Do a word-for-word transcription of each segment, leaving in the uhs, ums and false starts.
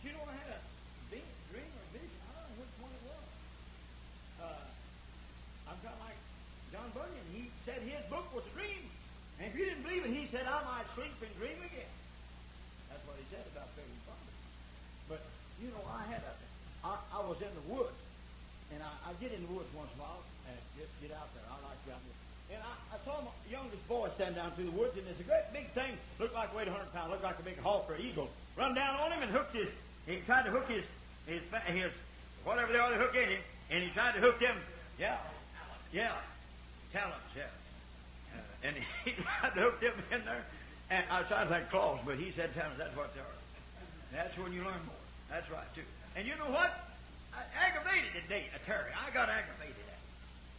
you know, I had a dream or vision. I don't know which one it was. Uh, I'm kind of like John Bunyan. He said his book was a dream. And if you didn't believe it, he said, I might sleep and dream again. That's what he said about Pilgrim's Progress. But, you know, I had a, I, I was in the woods. And I, I get in the woods once in a while and just get out there. I like to get out there. And I, I saw my youngest boy stand down through the woods, and there's a great big thing, looked like it weighed one hundred pounds, looked like a big hawk or eagle, run down on him and hooked his, he tried to hook his, his, his whatever they are to hook in him, and he tried to hook them, yeah, yeah, talons, yeah. Uh, and he tried to hook them in there, and I was trying to say claws, but he said talons, that's what they are. That's when you learn more. That's right, too. And you know what? I aggravated today, uh, Terry. I got aggravated at it.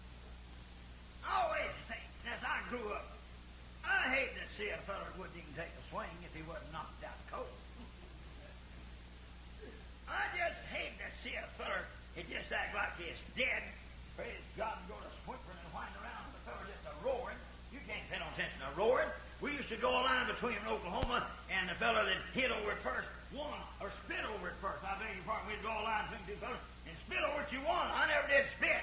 I always think, as I grew up, I hate to see a feller wouldn't even take a swing if he wasn't knocked out cold. I just hate to see a feller he just act like he's dead. Praise God, and go to whimpering and whining around, and the feller just a roaring. You can't pay no attention to roaring. We used to go a line between Oklahoma and the fellow that hit over it first won, or spit over it first. I beg your pardon. We'd draw a line between two fellows and spit over it, you won. I never did spit.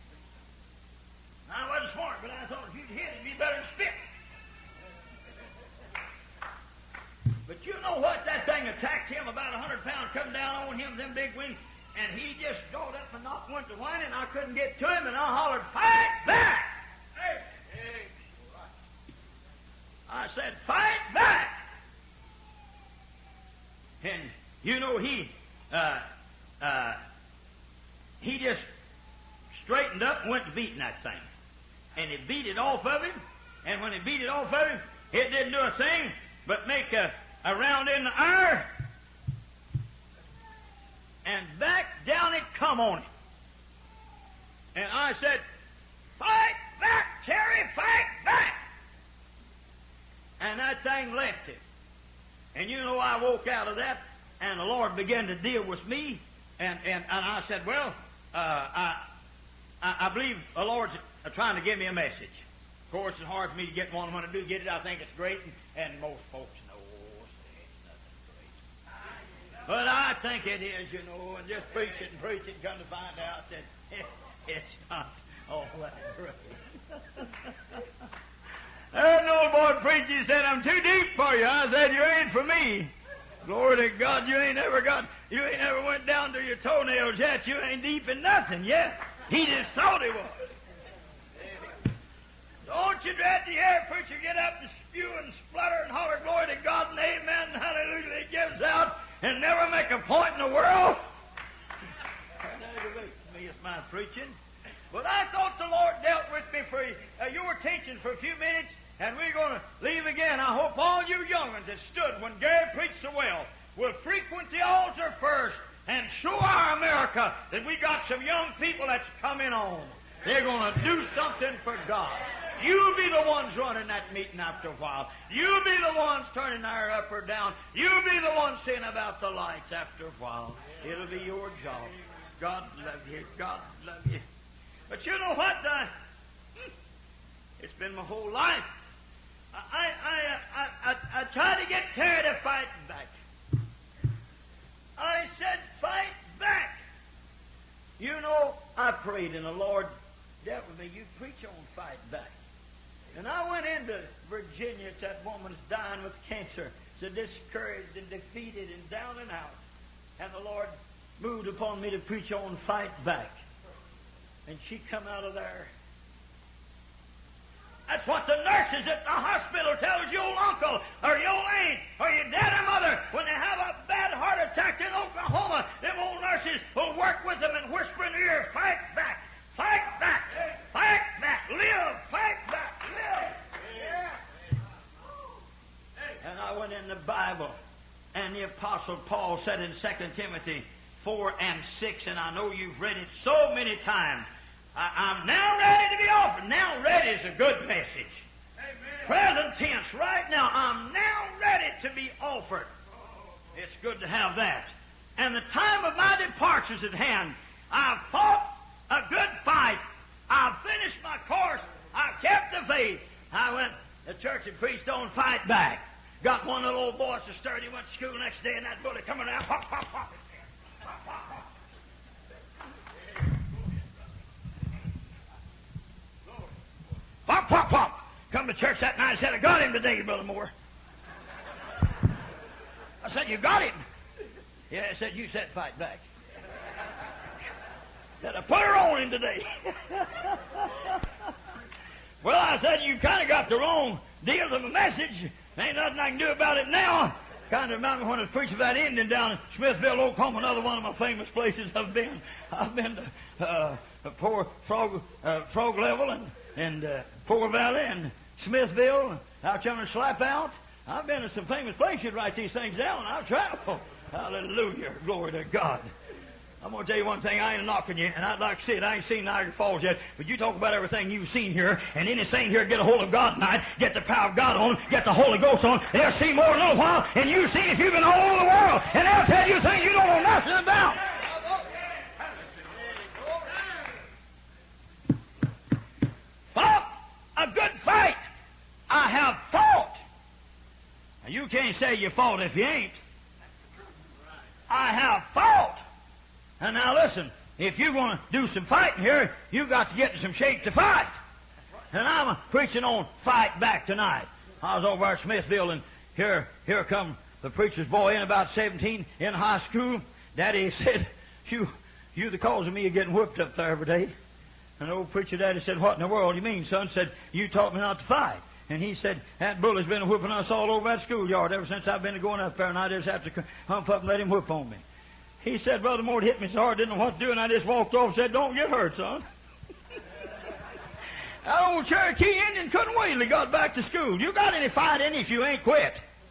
I wasn't smart, but I thought if you'd hit it, it'd be better than spit. But you know what? That thing attacked him, about a hundred pounds coming down on him, them big wings, and he just got up and knocked one to whining. I couldn't get to him, and I hollered, fight back! Hey, hey. I said, fight back! And you know, he, uh, uh, he just straightened up and went to beating that thing. And he beat it off of him, and when he beat it off of him, it didn't do a thing but make a, a round in the air, and back down it come on him. And I said, fight back, Terry, fight back! And that thing left him. And you know, I woke out of that, and the Lord began to deal with me, and, and, and I said, well, uh, I, I I believe the Lord's trying to give me a message. Of course, it's hard for me to get one when I do get it. I think it's great, and, and most folks know it's nothing great. But I think it is, you know, and just preach it and preach it, come to find out that it, it's not all that great. There's an old boy preacher said, I'm too deep for you. I said, you ain't for me. Glory to God, you ain't ever got, you ain't ever went down to your toenails yet. You ain't deep in nothing yet. He just thought he was. Don't you dread to hear a preacher get up and spew and splutter and holler glory to God and amen and hallelujah he gives out and never make a point in the world? That aggravates me, it's my preaching. But I thought the Lord dealt with me for uh, you were teaching for a few minutes, and we're going to leave again. I hope all you young ones that stood when Gary preached so well will frequent the altar first and show our America that we got some young people that's coming on. They're going to do something for God. You be the ones running that meeting after a while. You be the ones turning there up or down. You be the ones saying about the lights after a while. It'll be your job. God love you. God love you. But you know what? Uh, it's been my whole life. I I I I, I tried to get Terry to fight back. I said, fight back. You know, I prayed and the Lord dealt with me. You preach on fight back. And I went into Virginia. It's that woman's dying with cancer. So discouraged and defeated and down and out. And the Lord moved upon me to preach on fight back. And she come out of there. That's what the nurses at the hospital tells your uncle or your aunt or your dad or mother when they have a bad heart attack in Oklahoma. Them old nurses will work with them and whisper in their ear, fight back, fight back, fight back, live, fight back, live. Yeah. And I went in the Bible, and the Apostle Paul said in Second Timothy four and six, and I know you've read it so many times, I, I'm now ready to be offered. Now ready is a good message. Amen. Present tense, right now, I'm now ready to be offered. It's good to have that. And the time of my departure is at hand. I've fought a good fight. I've finished my course. I've kept the faith. I went to church and preached on fight back. got one little old boy so stirred. He went to school the next day, and that bullet coming out. Pop, pop, pop. Pop, pop, pop. Pop, pop, pop. Come to church that night and said, I got him today, Brother Moore. I said, you got him? Yeah, I said, you said fight back. I said, I put her on him today. Well, I said, you kind of got the wrong deal of the message. Ain't nothing I can do about it now. Kind of remember when I was preaching that Indian down in Smithville, Oklahoma, another one of my famous places I've been. I've been to uh, Poor Frog, uh, Frog Level and, and uh, Poor Valley and Smithville, out yonder Slap Out. I've been to some famous places. You'd write these things down. I've traveled. Hallelujah. Glory to God. I'm going to tell you one thing. I ain't knocking you, and I'd like to see it. I ain't seen Niagara Falls yet, but you talk about everything you've seen here, and any saint here get a hold of God tonight, get the power of God on them, get the Holy Ghost on them. They'll see more in a little while, and you've seen if you've been all over the world, and they'll tell you things you don't know nothing about. Fought a good fight. I have fought. Now, you can't say you fought if you ain't. I have fought. And now listen, if you're going to do some fighting here, you've got to get in some shape to fight. And I'm preaching on fight back tonight. I was over at Smithville, and here, here come the preacher's boy in about seventeen in high school. Daddy said, you, you the cause of me getting whipped up there every day. And the old preacher daddy said, what in the world do you mean, son? Said, you taught me not to fight. And he said, that bully's been whipping us all over that schoolyard ever since I've been going up there, and I just have to hump up and let him whip on me. He said, Brother Moore hit me so hard, didn't know what to do, and I just walked off and said, don't get hurt, son. That old Cherokee Indian couldn't wait till he got back to school. You got any fight in you if you ain't quit.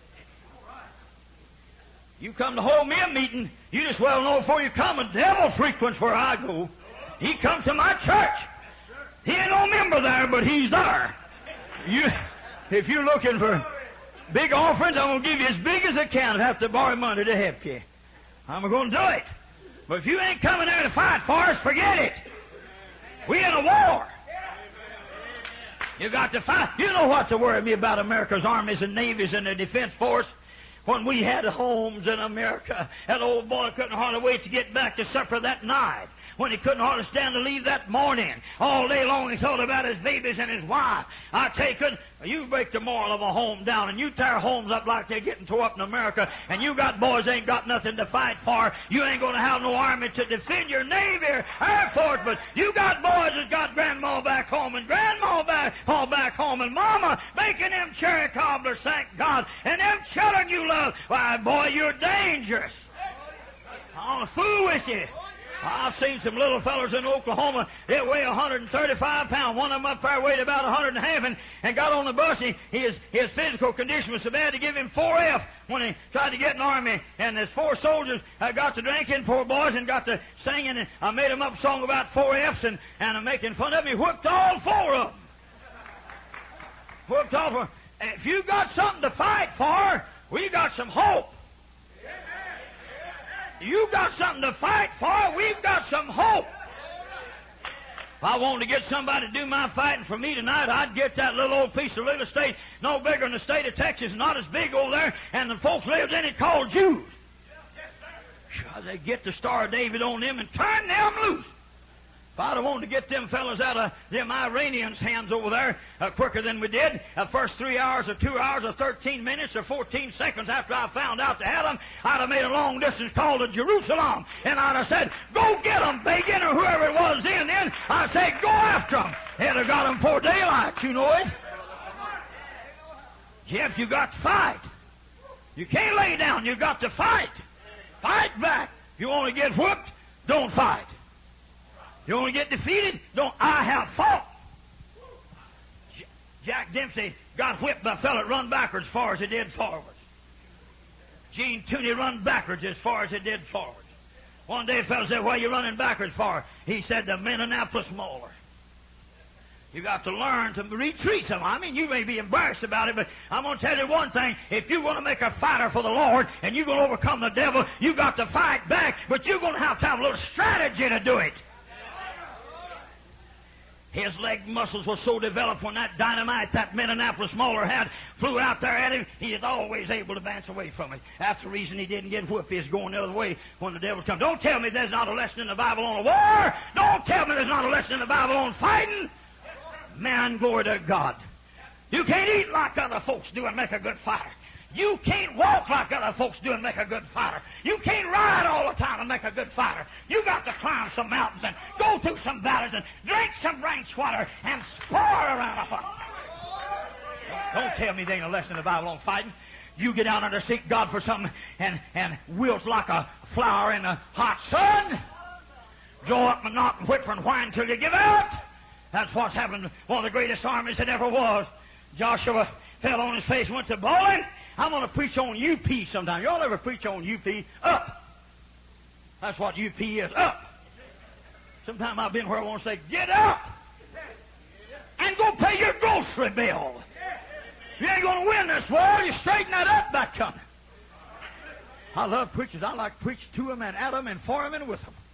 You come to hold me a meeting, you just well know before you come, a devil frequents where I go. He comes to my church. He ain't no member there, but he's there. You, if you're looking for big offerings, I'm going to give you as big as I can. I have to borrow money to help you. I'm going to do it. But if you ain't coming there to fight for us, forget it. We in a war. You got to fight. You know what's to worry me about America's armies and navies and the defense force? When we had homes in America, that old boy couldn't hardly wait to get back to supper that night. When he couldn't hardly stand to leave that morning. All day long he thought about his babies and his wife. I tell you, couldn't, you break the moral of a home down and you tear homes up like they're getting tore up in America, and you got boys ain't got nothing to fight for. You ain't going to have no army to defend your Navy or Air Force, but you got boys that got grandma back home and grandma back, all back home and mama making them cherry cobblers, thank God, and them children you love. Why, boy, you're dangerous. I want to fool with you. I've seen some little fellows in Oklahoma, they weigh one hundred thirty-five pounds. One of them up there weighed about one hundred and a half and, and got on the bus. He, his, his physical condition was so bad to give him four F when he tried to get in the Army. And there's four soldiers uh, got to drinking, poor boys, and got to singing. And I made them up a song about four F's, and, and I'm making fun of them. He whipped all four of them. Whipped all four. If you got something to fight for, we got some hope. You got something to fight for, we've got some hope. If I wanted to get somebody to do my fighting for me tonight, I'd get that little old piece of real estate, no bigger than the state of Texas, not as big over there, and the folks lived in it called Jews. Sure, they get the Star of David on them and turn them loose. If I'd have wanted to get them fellas out of them Iranians' hands over there uh, quicker than we did, the first three hours or two hours or thirteen minutes or fourteen seconds after I found out they had them, I'd have made a long distance call to Jerusalem, and I'd have said, go get them, Begin, or whoever it was then. Then I'd say, go after them. They'd have got them before daylight, you know it. Jeff, you got to fight. You can't lay down, you got to fight. Fight back. If you want to get whipped, don't fight. You want to get defeated? Don't. I have fought. J- Jack Dempsey got whipped by a fellow that run backwards as far as he did forwards. Gene Tooney run backwards as far as he did forwards. One day a fellow said, "Why are you running backwards for?" He said, "The Minneapolis Mauler." You got to learn to retreat some. I mean, you may be embarrassed about it, but I'm going to tell you one thing. If you're going to make a fighter for the Lord and you're going to overcome the devil, you got to fight back, but you're going to have to have a little strategy to do it. His leg muscles were so developed when that dynamite, that Minneapolis Mauler had, flew out there at him, he is always able to advance away from it. That's the reason he didn't get whooped. He's going the other way when the devil comes. Don't tell me there's not a lesson in the Bible on a war. Don't tell me there's not a lesson in the Bible on fighting. Man, glory to God. You can't eat like other folks do and make a good fighter. You can't walk like other folks do and make a good fighter. You can't ride all the time and make a good fighter. You got to climb some mountains and go through some valleys and drink some ranch water and spar around a fight. Don't tell me there ain't a lesson in the Bible on fighting. You get out there to seek God for something and, and wilt like a flower in the hot sun. Draw up and knock and whip and whine till you give out. That's what's happened to one of the greatest armies that ever was. Joshua fell on his face and went to bawling. I'm going to preach on U P sometime. Y'all ever preach on U P? Up. That's what U P is. Up. Sometime I've been where I want to say, get up and go pay your grocery bill. You ain't going to win this war. You straighten that up back coming. I love preachers. I like to preach to them and at them and for them and with them.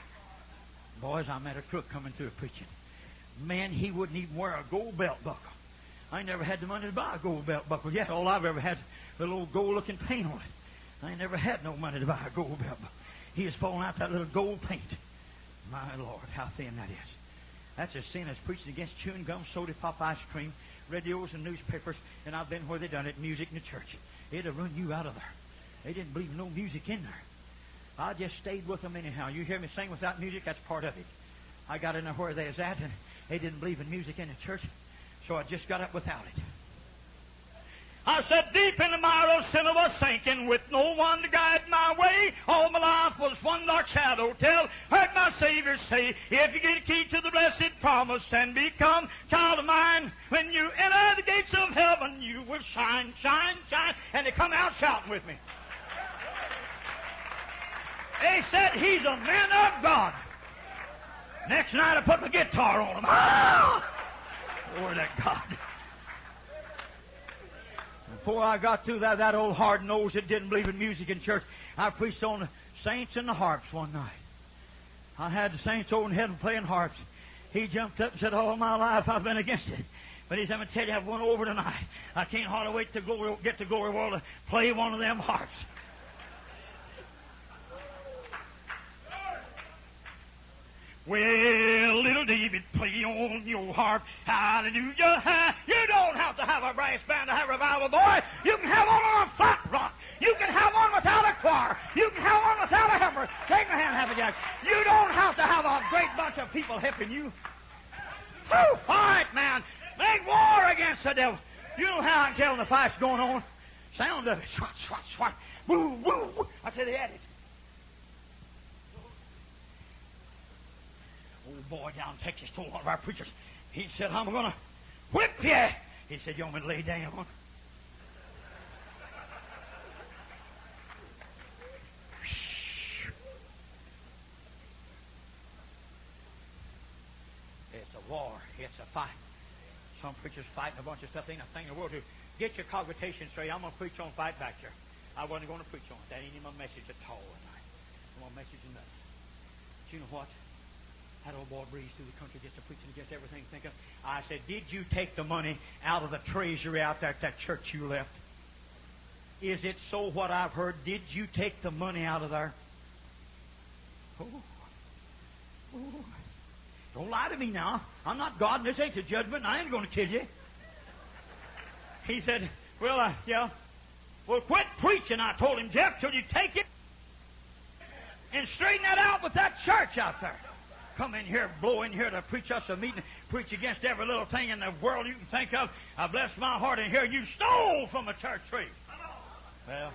Boys, I met a crook coming through preaching. Man, he wouldn't even wear a gold belt buckle. I never had the money to buy a gold belt buckle yet. All I've ever had is a little gold-looking paint on it. I never had no money to buy a gold belt buckle. He is pulling out that little gold paint. My Lord, how thin that is. That's as thin as preaching against chewing gum, soda pop, ice cream, radios and newspapers, and I've been where they done it, music in the church. It'd have run you out of there. They didn't believe no music in there. I just stayed with them anyhow. You hear me sing without music, that's part of it. I got in there where they was at, and they didn't believe in music in the church. So I just got up without it. I said, deep in the mire of sin I was sinking, with no one to guide my way. All my life was one dark shadow till heard my Savior say, if you get a key to the blessed promise and become child of mine, when you enter the gates of heaven, you will shine, shine, shine. And they come out shouting with me. They said, he's a man of God. Next night I put my guitar on him. Ah! Glory to God. Before I got through that, that old hard nose that didn't believe in music in church, I preached on the saints and the harps one night. I had the saints over in heaven playing harps. He jumped up and said, all my life I've been against it. But he said, I'm going to tell you, I've won over tonight. I can't hardly wait to go, get to glory world to play one of them harps. Well, little David, play on your harp. Hallelujah. You don't have to have a brass band to have revival, boy. You can have one on a flat rock. You can have one without a choir. You can have one without a helper. Take my hand, Happy Jack. You don't have to have a great bunch of people helping you. Woo, fight, man. Make war against the devil. You know how I can tell when the fight's going on? Sound of it. Swat, swat, swat. Woo, woo, woo. I said they had it. Old boy down in Texas told one of our preachers, he said, I'm going to whip you. He said, you want me to lay down? It's a war. It's a fight. Some preachers fighting a bunch of stuff. Ain't a thing in the world to get your congregation straight. I'm going to preach on fight back here. I wasn't going to preach on it. That ain't even my message at all tonight. I'm going to message in nothing. But you know what? That old boy breezed through the country just to preach and just everything to think of. I said, did you take the money out of the treasury out there at that church you left? Is it so what I've heard? Did you take the money out of there? Oh. Oh. Don't lie to me now. I'm not God, and this ain't the judgment, and I ain't going to kill you. He said, well, uh, yeah. Well, quit preaching, I told him, Jeff, till you take it and straighten that out with that church out there. Come in here, blow in here to preach us a meeting, preach against every little thing in the world you can think of. I bless my heart in here. You stole from a church tree. Well,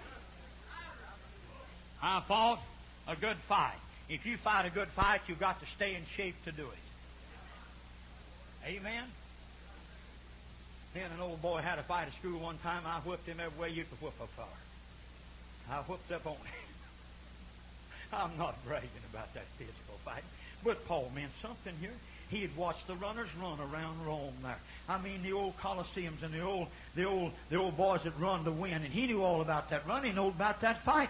I fought a good fight. If you fight a good fight, you've got to stay in shape to do it. Amen? Me and an old boy had a fight at school one time. I whipped him every way you could whip a feller. I whipped up on him. I'm not bragging about that physical fight. But Paul meant something here. He had watched the runners run around Rome there. I mean, the old Colosseums and the old, the old, the old boys that run to win, and he knew all about that run. He knew about that fight.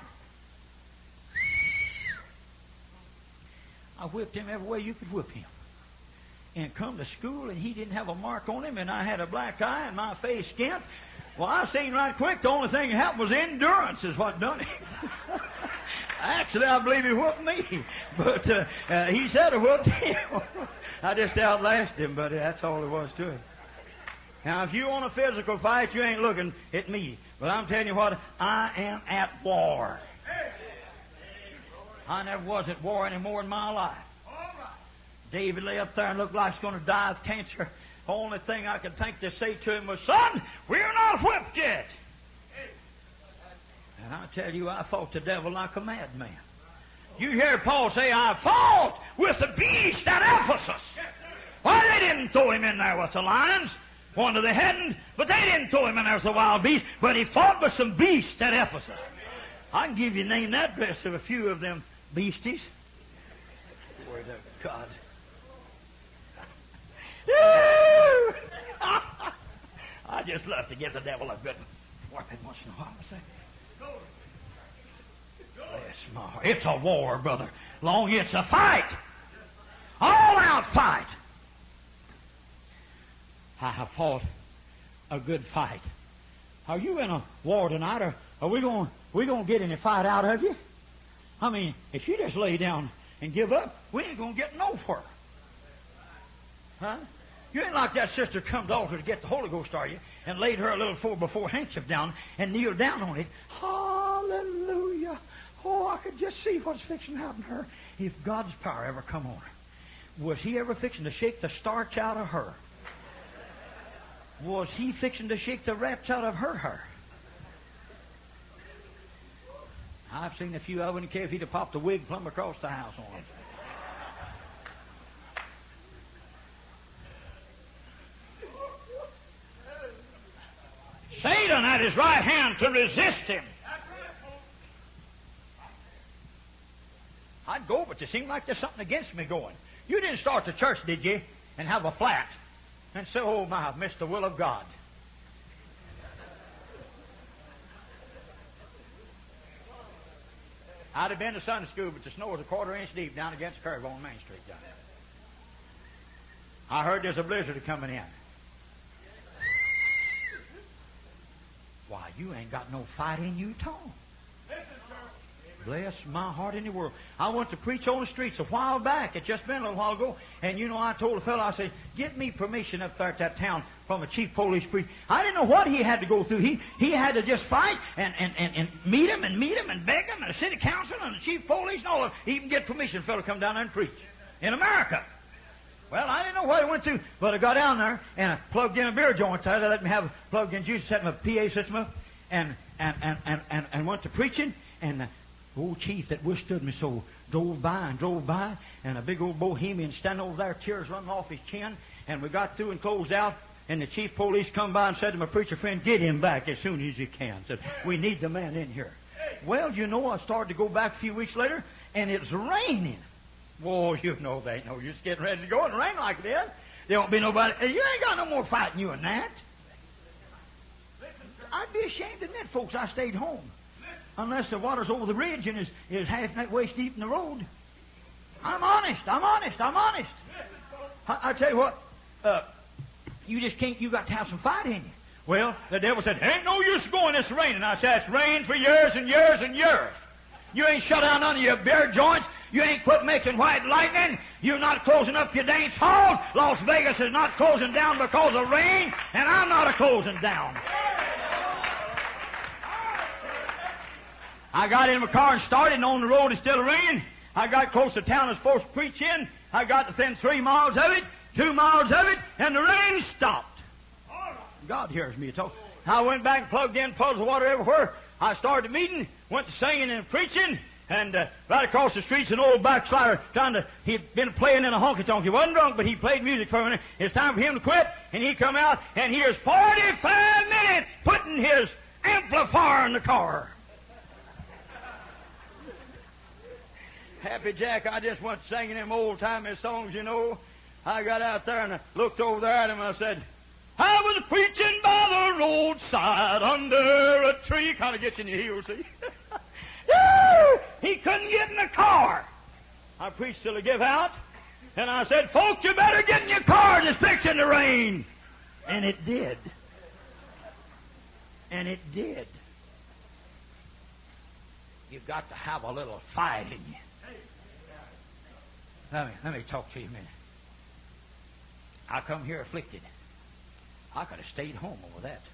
I whipped him every way you could whip him. and come to school, and he didn't have a mark on him, and I had a black eye and my face skint. Well, I seen right quick the only thing that happened was endurance is what done it. Actually, I believe he whooped me, but uh, uh, he said I whooped him. I just outlasted him, but that's all there was to it. Now, if you want a physical fight, you ain't looking at me. But I'm telling you what, I am at war. I never was at war any more in my life. David lay up there and looked like he's going to die of cancer. The only thing I could think to say to him was, son, we're not whipped yet. And I tell you, I fought the devil like a madman. You hear Paul say, I fought with the beast at Ephesus. Why, they didn't throw him in there with the lions. Wonder they hadn't, but they didn't throw him in there with the wild beast, but he fought with some beasts at Ephesus. I can give you a name that best of a few of them beasties. Glory to God. I just love to give the devil a good whooping once in a while. I say, bless my heart. It's a war, brother. Long it's a fight. All out fight. I have fought a good fight. Are you in a war tonight, or are we going we going to get any fight out of you? I mean, if you just lay down and give up, we ain't going to get nowhere. Huh? You ain't like that sister come to the altar to get the Holy Ghost, are you? And laid her a little four before handkerchief down and kneeled down on it. Hallelujah. Oh, I could just see what's fixing to happen to her. If God's power ever come on her, was He ever fixing to shake the starch out of her? Was He fixing to shake the wraps out of her hair? I've seen a few. I wouldn't care if he'd have popped a wig plumb across the house on it. Satan had his right hand to resist him. I'd go, but it seemed like there's something against me going. You didn't start the church, did you? And have a flat and say, oh my, I've missed the will of God. I'd have been to Sunday school, but the snow was a quarter inch deep down against the curve on Main Street down there. I heard there's a blizzard coming in. Why, you ain't got no fight in you, Tom. Bless my heart in the world. I went to preach on the streets a while back. It's just been a little while ago. And you know, I told a fellow, I said, get me permission up there at that town from a chief police priest. I didn't know what he had to go through. He he had to just fight and, and, and, and meet him and meet him and beg him and the city council and the chief police and all of it. Even get permission for a fellow to come down there and preach. In America. Well, I didn't know what I went to, but I got down there and I plugged in a beer joint there. They let me have a plugged in juice, set my P A system up, and and, and, and, and, and went to preaching. And the old chief that withstood me so drove by and drove by, and a big old bohemian standing over there, tears running off his chin. And we got through and closed out, and the chief police come by and said to my preacher friend, get him back as soon as you can. Said, we need the man in here. Well, you know, I started to go back a few weeks later, and it's raining. Whoa, you know they ain't no use getting ready to go and rain like this. There won't be nobody. You ain't got no more fighting you in that. I'd be ashamed to admit, folks, I stayed home. Unless the water's over the ridge and is, is half that waist deep in the road. I'm honest, I'm honest, I'm honest. I, I tell you what, uh, you just can't, you got to have some fight in you. Well, the devil said, ain't no use going, it's raining. I said, it's rained for years and years and years. You ain't shut down none of your beer joints. You ain't quit making white lightning. You're not closing up your dance hall. Las Vegas is not closing down because of rain, and I'm not a closing down. I got in my car and started, and on the road it's still raining. I got close to town I was supposed to preach in. I got within three miles of it, two miles of it, and the rain stopped. God hears me talk. I went back and plugged in puddles of water everywhere. I started the meeting, went to singing and preaching, and uh, right across the street's an old backslider trying to, he'd been playing in a honky-tonk. He wasn't drunk, but he played music for a minute. It's time for him to quit, and he come out, and here's forty-five minutes putting his amplifier in the car. Happy Jack, I just went singing them old-timey songs, you know. I got out there and I looked over there at him and I said, I was preaching by the roadside under a tree. Kind of gets you in your heels, see? He couldn't get in the car. I preached till he gave out. And I said, folks, you better get in your car. in the rain. And it did. And it did. You've got to have a little fight in you. Let me, let me talk to you a minute. I come here afflicted. I could have stayed home over that.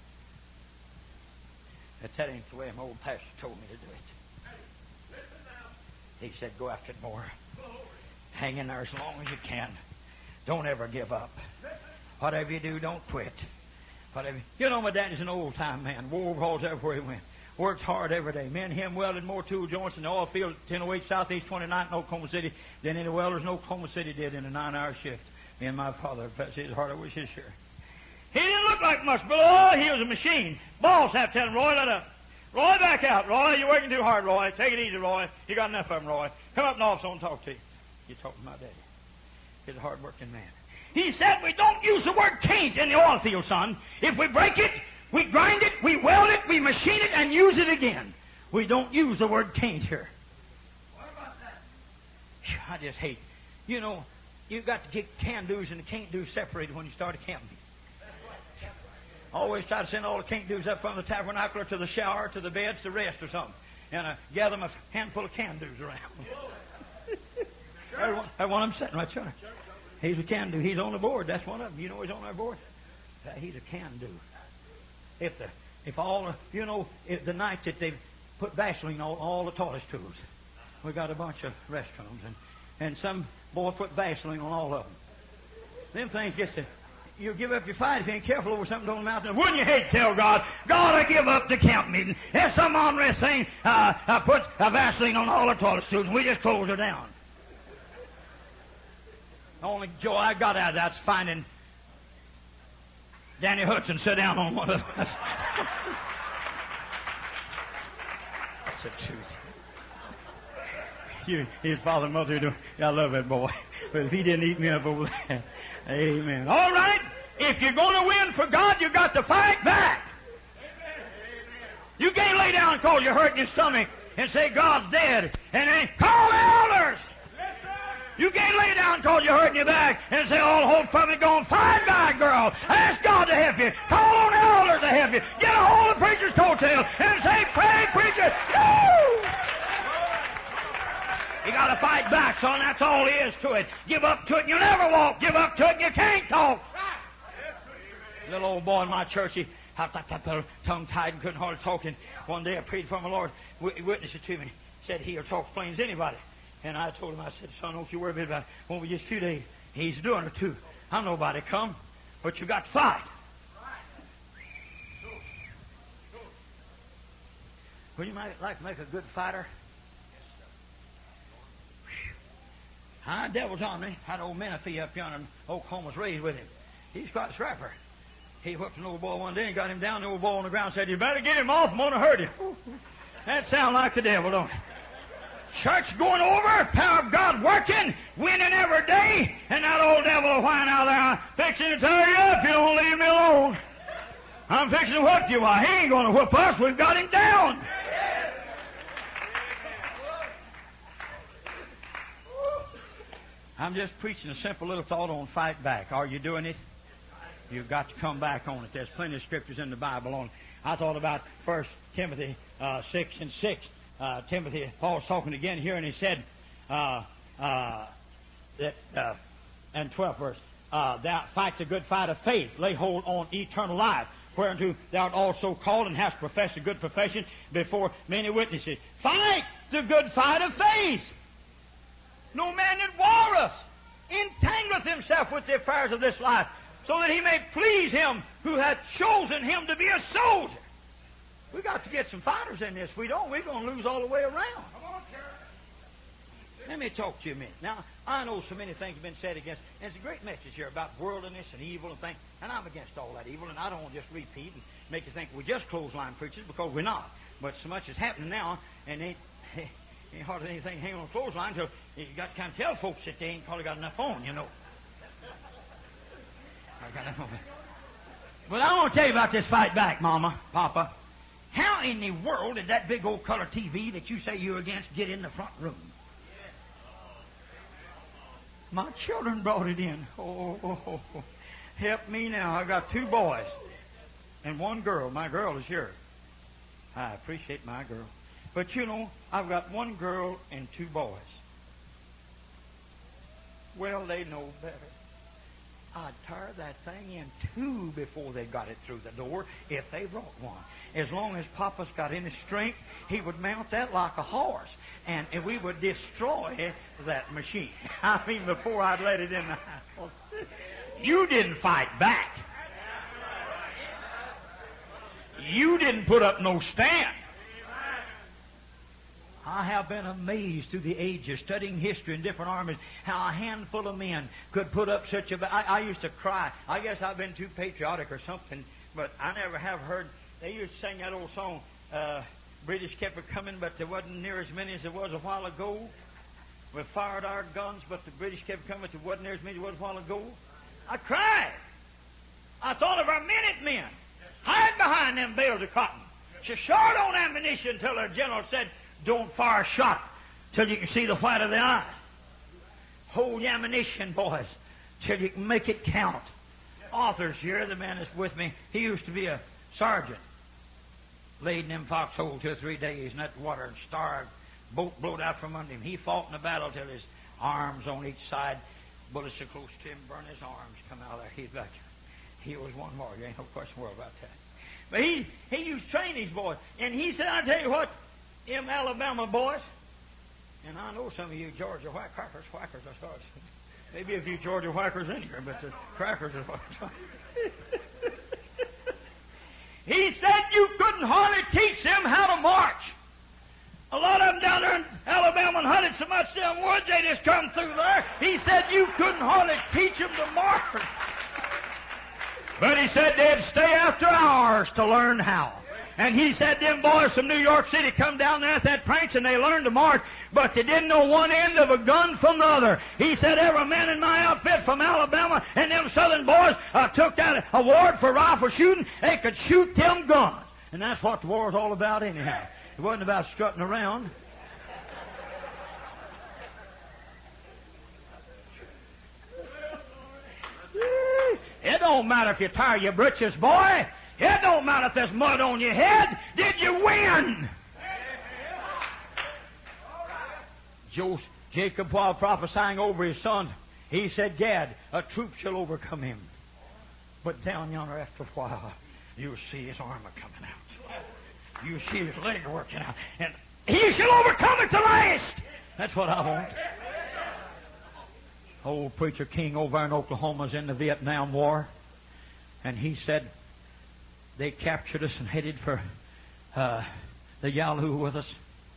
But that ain't the way my old pastor told me to do it. He said, go after it more. Hang in there as long as you can. Don't ever give up. Whatever you do, don't quit. Whatever. You know, my daddy's an old-time man. War calls everywhere he went. Worked hard every day. Me and him welded more tool joints in the oil field at ten oh eight Southeast twenty-ninth in Oklahoma City than any welders in Oklahoma City did in a nine-hour shift. Me and my father, bless his heart, I wish his share. He didn't look like much, but oh, he was a machine. Boss have to tell him, Roy, let up. Roy, back out. Roy, you're working too hard, Roy. Take it easy, Roy. You got enough of him, Roy. Come up in the office, I want to talk to you. You talk to my daddy. He's a hard-working man. He said, we don't use the word change in the oil field, son. If we break it, we grind it, we weld it, we machine it, and use it again. We don't use the word change here. What about that? I just hate. You know, you've got to get can-dos and the can't-dos separated when you start a camp meeting. I always try to send all the can't-dos up from the tabernacle to the shower, to the beds, to rest or something. And I gather them a handful of can-dos around. There's one, there's one of them sitting right there. He's a can-do. He's on the board. That's one of them. You know he's on our board? Uh, he's a can-do. If the, if all, the, you know, if the night that they've put Vaseline on all the toilet stools, we got a bunch of restrooms, and, and some boy put Vaseline on all of them. Them things just to, you give up your fight if you ain't careful over something on the mountain. Wouldn't you hate to tell God, God, I give up the camp meeting. There's some unrest thing, uh, I put a Vaseline on all the toilet stools, and we just close her down. The only joy I got out of that's finding Danny Hudson sit down on one of them. That's the truth. You, his father and mother do. I love that boy. But if he didn't eat me up over there, amen. All right. If you're going to win for God, you've got to fight back. You can't lay down because you're hurting your stomach and say God's dead and then call the elders. You can't lay down because you're hurting your back and say, oh, the whole public going, fight back, girl. Ask God to help you. Call on the elders to help you. Get a hold of the preacher's coattail and say, pray, preacher. No! You got to fight back, son. That's all there is to it. Give up to it and you'll never walk. Give up to it and you can't talk. Little old boy in my church, he had that tongue-tied and couldn't hardly talk. And one day I prayed for my Lord. He witnessed it to me. Said he'll talk plain as anybody. And I told him, I said, son, don't you worry about it. Won't be just a few days. He's doing it too. I'm nobody come, but you got to fight. Would you might like to make a good fighter? High devil's on me. Had old Menifee up yonder in Oklahoma was raised with him. He's quite a scrapper. He whipped an old boy one day and got him down. The old boy on the ground said, you better get him off. I'm going to hurt him. That sounds like the devil, don't it? Church going over, power of God working, winning every day, and that old devil will whine out there, I'm fixing to tear you up, you don't leave me alone. I'm fixing to whip you. Why, he ain't going to whip us, we've got him down. I'm just preaching a simple little thought on fight back. Are you doing it? You've got to come back on it. There's plenty of scriptures in the Bible on it. I thought about First Timothy uh, six and six. Uh, Timothy, Paul's talking again here, and he said, uh, uh, that, uh, and twelfth verse, uh, thou fight the good fight of faith, lay hold on eternal life, whereunto thou art also called and hast professed a good profession before many witnesses. Fight the good fight of faith. No man that warreth entangleth himself with the affairs of this life, so that he may please him who hath chosen him to be a soldier. We got to get some fighters in this. If we don't, we're going to lose all the way around. Let me talk to you a minute. Now, I know so many things have been said against, and it's a great message here about worldliness and evil and things, and I'm against all that evil, and I don't want to just repeat and make you think we're just clothesline preachers, because we're not. But so much is happening now, and ain't, ain't hardly anything hanging on a clothesline until you got to kind of tell folks that they ain't probably got enough on, you know. I got enough on. But I want to tell you about this fight back, Mama, Papa. How in the world did that big old color T V that you say you're against get in the front room? My children brought it in. Oh, oh, oh, oh. Help me now. I got two boys and one girl. My girl is here. I appreciate my girl. But you know, I've got one girl and two boys. Well, they know better. I'd tear that thing in two before they got it through the door if they brought one. As long as Papa's got any strength, he would mount that like a horse, and, and we would destroy that machine. I mean, before I'd let it in the house. You didn't fight back. You didn't put up no stand. I have been amazed through the ages, studying history in different armies, how a handful of men could put up such a... I, I used to cry. I guess I've been too patriotic or something, but I never have heard... They used to sing that old song, uh, British kept it coming, but there wasn't near as many as there was a while ago. We fired our guns, but the British kept coming, but there wasn't near as many as there was a while ago. I cried. I thought of our Minutemen. Hide behind them bales of cotton. So short on ammunition until their general said, don't fire a shot till you can see the white of the eye. Hold your ammunition, boys, till you can make it count. Arthur's here, the man that's with me. He used to be a sergeant. Laid in them foxholes two or three days in that water and starved. Boat blowed out from under him. He fought in the battle till his arms on each side, bullets so close to him, burned his arms, come out of there. He's back. He was one more. There ain't no question in the world about that. But he, he used to train these boys. And he said, I tell you what, them Alabama boys, and I know some of you Georgia whack crackers, whackers, I start. Maybe a few Georgia whackers in here, but the crackers are what. He said you couldn't hardly teach them how to march. A lot of them down there in Alabama and hunted so much them woods, they just come through there. He said you couldn't hardly teach them to march. But he said they'd stay after hours to learn how. And he said them boys from New York City come down there at that pranks and they learned to march, but they didn't know one end of a gun from the other. He said every man in my outfit from Alabama and them southern boys uh, took that award for rifle shooting. They could shoot them guns. And that's what the war was all about anyhow. It wasn't about strutting around. It don't matter if you tie your britches, boy. It don't matter if there's mud on your head. Did you win? Joseph, Jacob, while prophesying over his sons, he said, Gad, a troop shall overcome him. But down yonder after a while, you'll see his armor coming out. You'll see his leg working out. And he shall overcome at the last. That's what I want. Old preacher King over in Oklahoma's in the Vietnam War. And he said, they captured us and headed for uh, the Yalu with us.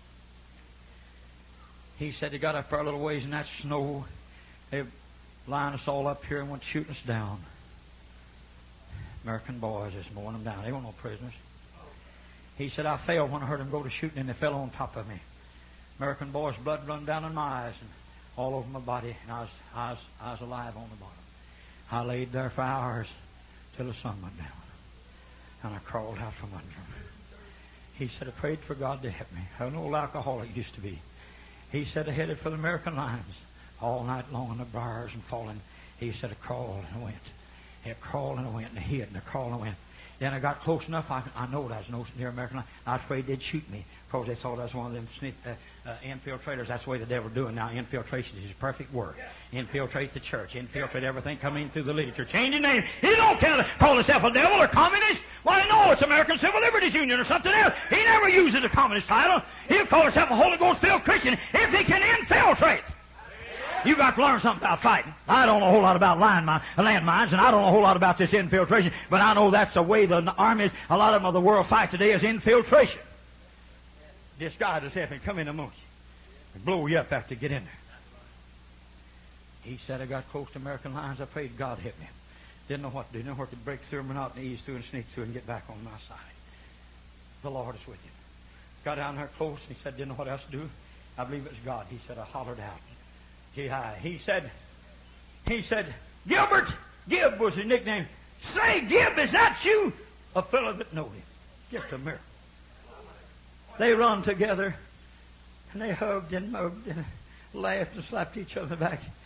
He said they got up for a little ways in that snow. They lined us all up here and went shooting us down. American boys just mowing them down. They weren't no prisoners. He said, I fell when I heard them go to shooting and they fell on top of me. American boys, blood run down in my eyes and all over my body. And I was, I was, I was alive on the bottom. I laid there for hours till the sun went down. And I crawled out from under him. He said, I prayed for God to help me. An old alcoholic used to be. He said, I headed for the American lines all night long in the briars and falling. He said, I crawled and I went. I crawled and I went and I hid and I crawled and I went. Then I got close enough, I, I know I was no near American line. I was afraid they'd shoot me because they thought I was one of them sniff, uh, uh, infiltrators. That's the way the devil's doing now. Infiltration is his perfect work. Infiltrate the church. Infiltrate everything coming in through the literature. Change your name. He don't care to call himself a devil or communist. Why, no, it's American Civil Liberties Union or something else. He never uses a communist title. He'll call himself a Holy Ghost-filled Christian if he can infiltrate. You got to learn something about fighting. I don't know a whole lot about landmines, landmines, and I don't know a whole lot about this infiltration, but I know that's the way the armies, a lot of them of the world fight today is infiltration. Disguise yourself and come in amongst you and blow you up after you get in there. He said, I got close to American lines. I prayed God hit me. Didn't know what to do. Didn't know where to break through, monotony, ease through, and sneak through and get back on my side. The Lord is with you. Got down there close, and he said, didn't know what else to do. I believe it's God. He said, I hollered out. He said, he said, Gilbert, Gib was his nickname. Say, Gib, is that you? A fellow that knowed him. Just a miracle. They run together, and they hugged and mugged and laughed and slapped each other back.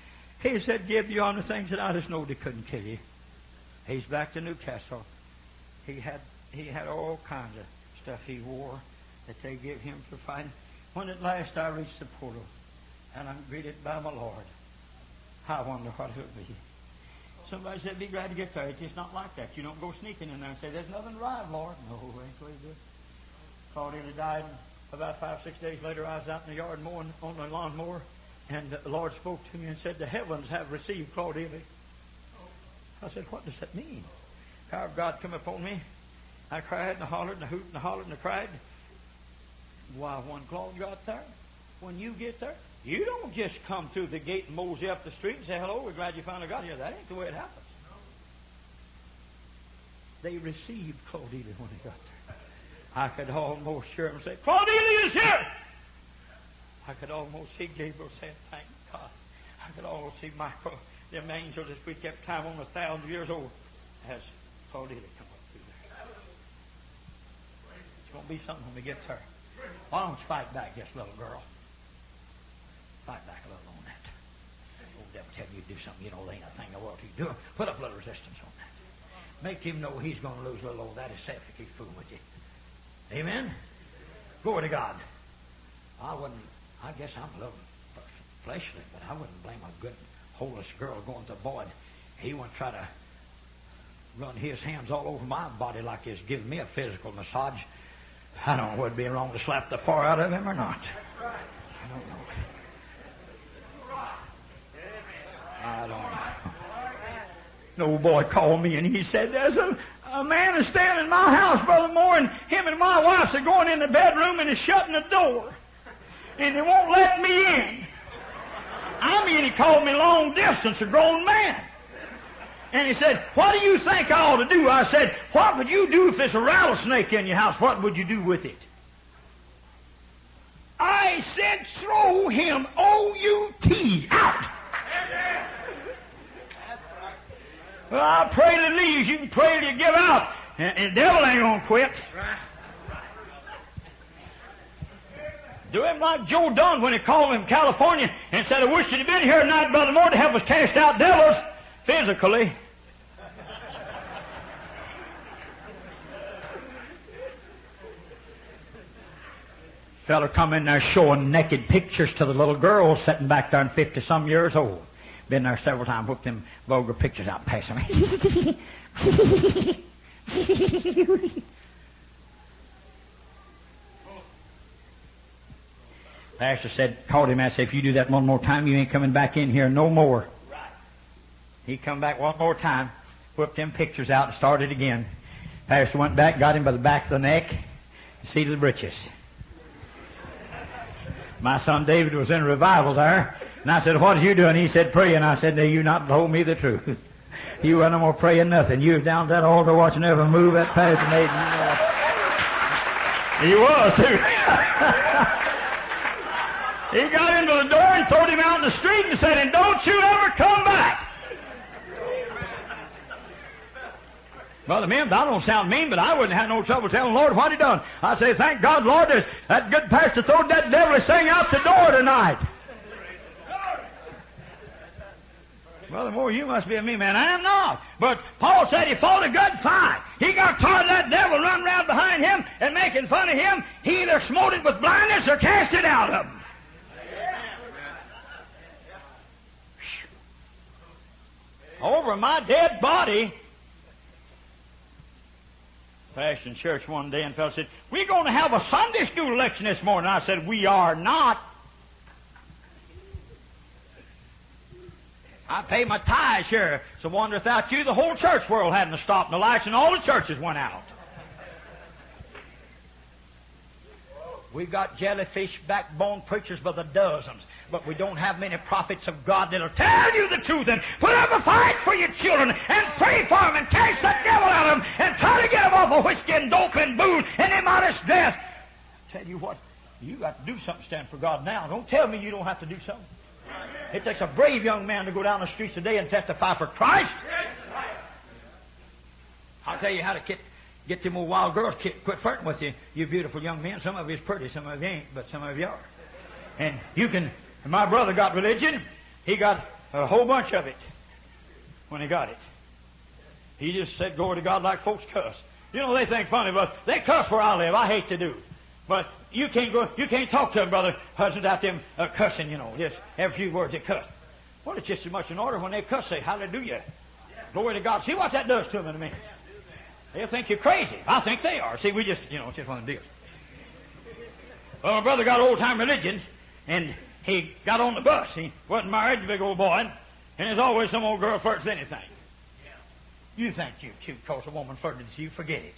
He said, give you on the things that I just know they couldn't kill you. He's back to Newcastle. He had he had all kinds of stuff he wore that they give him for fighting. When at last I reached the portal and I'm greeted by my Lord, I wonder what it would be. Somebody said, be glad to get there. It's just not like that. You don't go sneaking in there and say, there's nothing to ride, Lord. No, ain't the way you do it. Claudia died. About five, six days later, I was out in the yard mowing on the lawnmower, and the Lord spoke to me and said, the heavens have received Claudia. I said, what does that mean? The power of God come upon me. I cried and I hollered and I hooted and I hollered and I cried. Why, when Claude got there, when you get there, you don't just come through the gate and mosey up the street and say, hello, we're glad you finally got here. That ain't the way it happens. They received Claudia when they got there. I could almost hear him say, Claudia is here! I could almost see Gabriel saying, thank God. I could almost see Michael, them angels, as we kept time on a thousand years old, as Claudia come up through there. It's going to be something when we get there. Why don't you fight back, just little girl? Fight back a little on that. The old devil tell you to do something you know there ain't a thing in the world you do. Put up a little resistance on that. Make him know he's going to lose a little old that is safe to keep fooling with you. Amen? Glory to God. I wouldn't, I guess I'm a little fleshly, but I wouldn't blame a good, holeless girl going to a boy. He wouldn't try to run his hands all over my body like he's giving me a physical massage. I don't know whether it'd be wrong to slap the far out of him or not. I don't know. I don't know. An old boy called me and he said, there's a, a man is staying in my house, Brother Moore, and him and my wife are going in the bedroom and is shutting the door. And they won't let me in. I mean, he called me long distance, a grown man. And he said, what do you think I ought to do? I said, what would you do if there's a rattlesnake in your house? What would you do with it? I said, throw him O U T out. Well, I pray that it leaves. You can pray till you give out. And, and the devil ain't going to quit. Do him like Joe done when he called him California and said, I wish you'd have been here tonight, Brother Moore, to help us cast out devils physically. Fella come in there showing naked pictures to the little girls sitting back there and fifty-some years old. Been there several times, whooped them vulgar pictures out past them. Pastor said, called him and said, if you do that one more time, you ain't coming back in here no more. Right. He come back one more time, whipped them pictures out and started again. Pastor went back, got him by the back of the neck, seat of the britches. My son David was in revival there, and I said, what are you doing? He said, praying. I said, no, you not told me the truth. You weren't no more praying nothing. You was down at that altar watching every move that pastor made. He was, too. He got into the door and threw him out in the street and said, and don't you ever come back. Brother Mims, I don't sound mean, but I wouldn't have no trouble telling the Lord what he done. I say, thank God, Lord, there's that good pastor throwed that devilish thing out the door tonight. Brother Moore, you must be a mean man. I am not. But Paul said he fought a good fight. He got tired of that devil running around behind him and making fun of him. He either smote it with blindness or cast it out of him. Over my dead body. Pastor in church one day and a fellow said, we're going to have a Sunday school lecture this morning. I said, we are not. I pay my tithes here. So wonder without you, the whole church world hadn't stopped, and the lights and all the churches went out. We've got jellyfish backbone preachers by the dozens, but we don't have many prophets of God that'll tell you the truth and put up a fight for your children and pray for them and cast that devil out of them and try to get them off of whiskey and dope and booze and immodest dress. I tell you what, you got to do something to stand for God now. Don't tell me you don't have to do something. It takes a brave young man to go down the streets today and testify for Christ. I'll tell you how to get, get them old wild girls quit, quit flirting with you, you beautiful young men. Some of you is pretty, some of you ain't, but some of you are. And you can, and my brother got religion. He got A whole bunch of it when he got it. He just said, glory to God, like folks cuss. You know, they think funny, but they cuss where I live. I hate to do. But you can't go, you can't talk to them, brother, husband, out them uh, cussing, you know, just every few words they cuss. Well, it's just as much in order when they cuss, say, hallelujah. Glory to God. See what that does to them in a minute. They'll think you're crazy. I think they are. See, we just, you know, it's just one of the deals. Well, my brother got old-time religions, and he got on the bus. He wasn't married, the big old boy, and there's always some old girl flirts anything. You think you're cute because a woman flirted with you, forget it.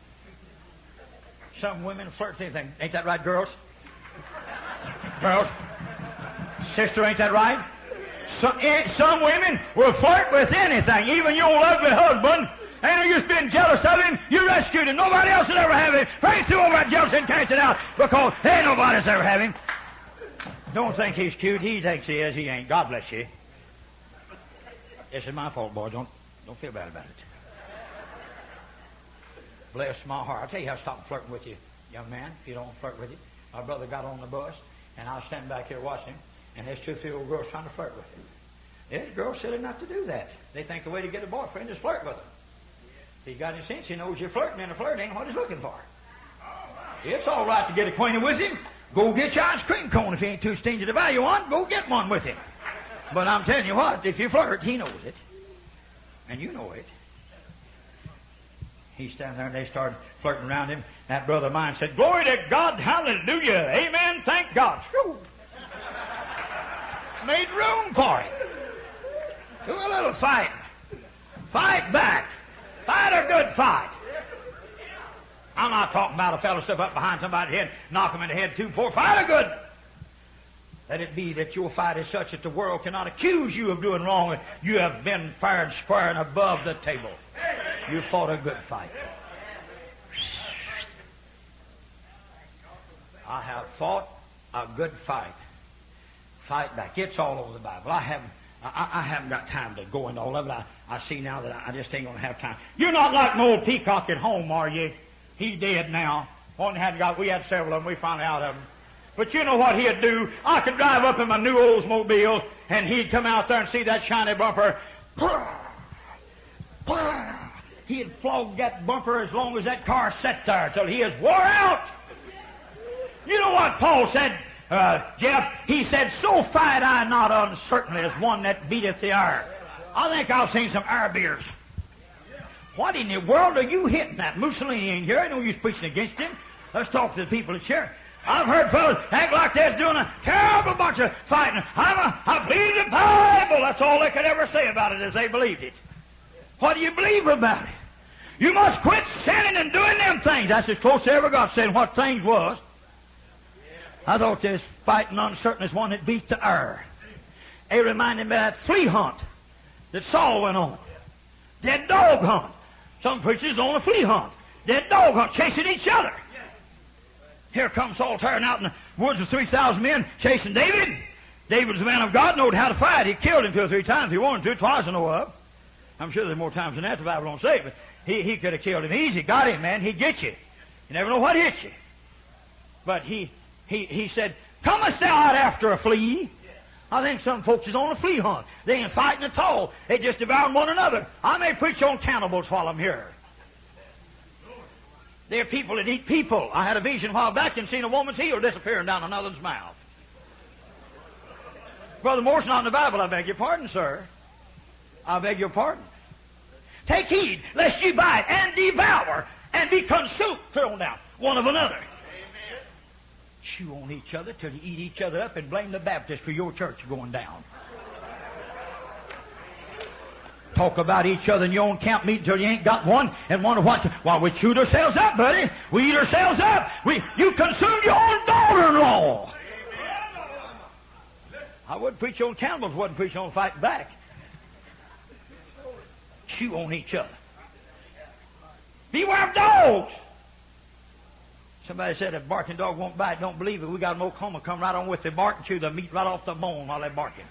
Some women flirt with anything. Ain't that right, girls? Girls? Sister, ain't that right? Some, some women will flirt with anything, even your old ugly husband. And you've been jealous of him, you rescued him. Nobody else will ever have him. Praise through over that jealousy and catch it out, because ain't nobody else ever have him. Don't think he's cute. He thinks he is. He ain't. God bless you. This is my fault, boy. Don't don't feel bad about it. Bless my heart. I'll tell you how to stop flirting with you, young man, if you don't flirt with you. My brother got on the bus, and I was standing back here watching him, and there's two, three old girls trying to flirt with him. This girl's silly not to do that. They think the way to get a boyfriend is flirt with him. If he's got any sense, he knows you're flirting, and a flirt ain't what he's looking for. It's all right to get acquainted with him. Go get your ice cream cone. If he ain't too stingy to buy you one, go get one with him. But I'm telling you what, if you flirt, he knows it. And you know it. He's standing there, and they started flirting around him. That brother of mine said, glory to God, hallelujah, amen, thank God. Shoo. Made room for it. Do a little fighting. Fight back. Fight a good fight. I'm not talking about a fellow step up behind somebody's head, knock him in the head, two, four. Fight a good. Let it be that your fight is such that the world cannot accuse you of doing wrong. You have been fired square and above the table. You fought a good fight. I have fought a good fight. Fight back. It's all over the Bible. I haven't. I, I haven't got time to go into all of it. I, I see now that I just ain't going to have time. You're not like my old Peacock at home, are you? He's dead now. One had got. We had several of them. We finally out of them. But you know what he'd do? I could drive up in my new Oldsmobile, and he'd come out there and see that shiny bumper. He'd flog that bumper as long as that car sat there till he is wore out. You know what Paul said, uh, Jeff? He said, so fight I not uncertainly as one that beateth the air. I think I've seen some air beers. What in the world are you hitting at? Mussolini ain't here. I know you're preaching against him. Let's talk to the people at church. I've heard fellas act like they're doing a terrible bunch of fighting. I'm a, I believe the Bible. That's all they could ever say about it, is they believed it. What do you believe about it? You must quit sinning and doing them things. That's as close as I ever got saying what things was. I thought this fighting uncertain is one that beat the air. It reminded me of that flea hunt that Saul went on. Dead dog hunt. Some preachers on a flea hunt. Dead dog hunt, chasing each other. Here comes Saul tearing out in the woods with three thousand men chasing David. David was a man of God, knowed how to fight. He killed him two or three times. He wanted to, twice I know of. I'm sure there's more times than that the Bible don't say, but he, he could have killed him easy. Got him, man. He'd get you. You never know what hit you. But he he he said, come and sell out after a flea. I think some folks is on a flea hunt. They ain't fighting at all. They just devouring one another. I may preach on cannibals while I'm here. There are people that eat people. I had a vision a while back and seen a woman's heel disappearing down another's mouth. Brother Moore's not in the Bible. I beg your pardon, sir. I beg your pardon. Take heed, lest ye bite and devour and be consumed, thrown down one of another. Amen. Chew on each other till you eat each other up and blame the Baptist for your church going down. Talk about each other in your own camp meeting until you ain't got one, and wonder what. While well, we chewed ourselves up, buddy. We eat ourselves up. We, you consumed your own daughter-in-law. I wouldn't preach on cannibals, wouldn't preach on fighting back. Chew on each other. Beware of dogs. Somebody said a barking dog won't bite. Don't believe it. We got an Oklahoma come right on with the bark and chew the meat right off the bone while they're barking.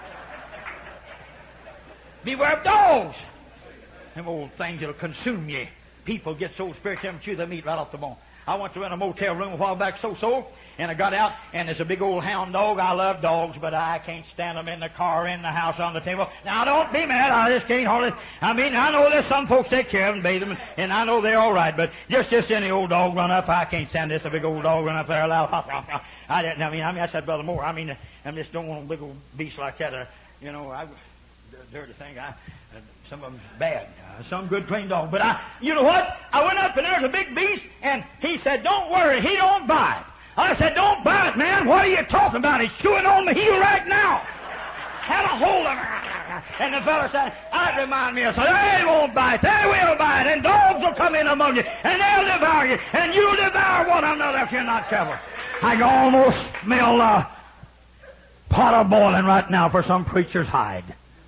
Beware of dogs. Them old things that'll consume you. People get so spiritual and chew the meat right off the bone. I went to rent a motel room a while back, so-so, and I got out, and there's a big old hound dog. I love dogs, but I can't stand them in the car, in the house, on the table. Now, don't be mad. I just can't hardly... I mean, I know there's some folks take care of them, bathe them, and I know they're all right, but just just any old dog run up, I can't stand this. A big old dog run up there, loud, hop, hop, hop. I, I mean, I mean, I said, Brother Moore, I mean, I just don't want a big old beast like that. Uh, you know, I... dirty thing. I, uh, some of them's bad. Uh, some good, clean dog. But I, you know what? I went up and there's a big beast, and he said, "Don't worry, he don't bite." I said, "Don't bite, man. What are you talking about? He's chewing on my heel right now." Had a hold of him. And the fellow said, "That remind me of something. They won't bite. They will bite. And dogs will come in among you, and they'll devour you, and you'll devour one another if you're not careful." I can almost smell a pot of boiling right now for some preacher's hide.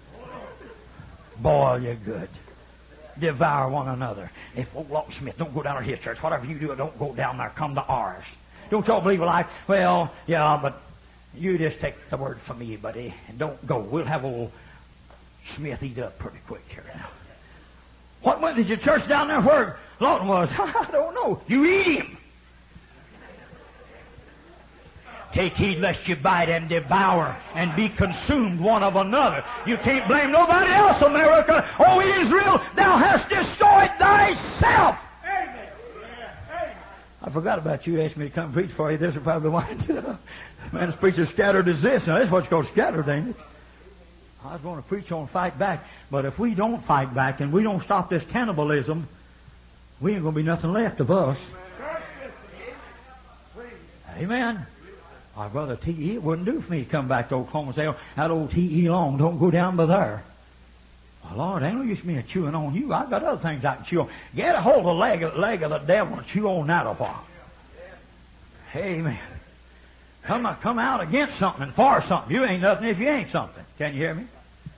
Boil you good. Devour one another. If old Lawton Smith, don't go down to his church. Whatever you do, don't go down there. Come to ours. Don't y'all believe like, well, yeah, but you just take the word from me, buddy, and don't go. We'll have old Smith eat up pretty quick here now. What went to your church down there where Lawton was? I don't know. You eat him. Take heed lest you bite and devour and be consumed one of another. You can't blame nobody else, America. Oh, Israel, thou hast destroyed thyself. Amen. I forgot about you. Asked me to come preach for you. This is probably why I did. Man, this preacher scattered as this. Now, that's what's called scattered, ain't it? I was going to preach on fight back. But if we don't fight back and we don't stop this cannibalism, we ain't going to be nothing left of us. Amen. Our brother T E, it wouldn't do for me to come back to Oklahoma and say, "Oh, that old T E Long, don't go down by there." Well, Lord, ain't no use me chewing on you. I've got other things I can chew on. Get a hold of the leg of, leg of the devil and chew on that a while. Amen. Come, come out against something and for something. You ain't nothing if you ain't something. Can you hear me?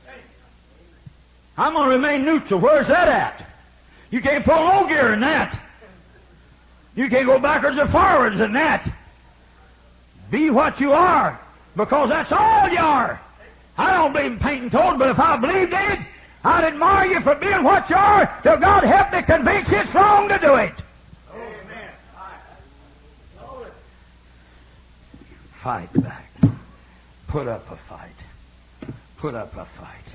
I'm going to remain neutral. Where's that at? You can't pull no gear in that. You can't go backwards or forwards in that. Be what you are, because that's all you are. I don't believe in painting toes, but if I believed in it, I'd admire you for being what you are, till God help me convince you it's wrong to do it. Amen. Fight back. Put up a fight. Put up a fight.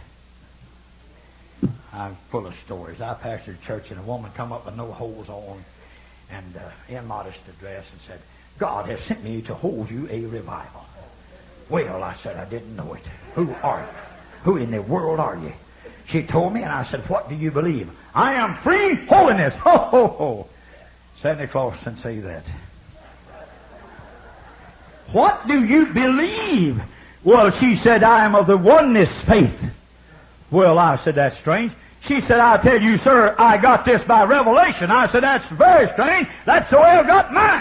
I'm full of stories. I pastored a church, and a woman come up with no holes on and uh, immodest dress and said, "God has sent me to hold you a revival." Well, I said, "I didn't know it. Who are you? Who in the world are you?" She told me, and I said, "What do you believe?" "I am free holiness." Ho, ho, ho. Santa Claus didn't say that. "What do you believe?" Well, she said, "I am of the oneness faith." Well, I said, "That's strange." She said, "I tell you, sir, I got this by revelation." I said, "That's very strange. That's the way I got mine."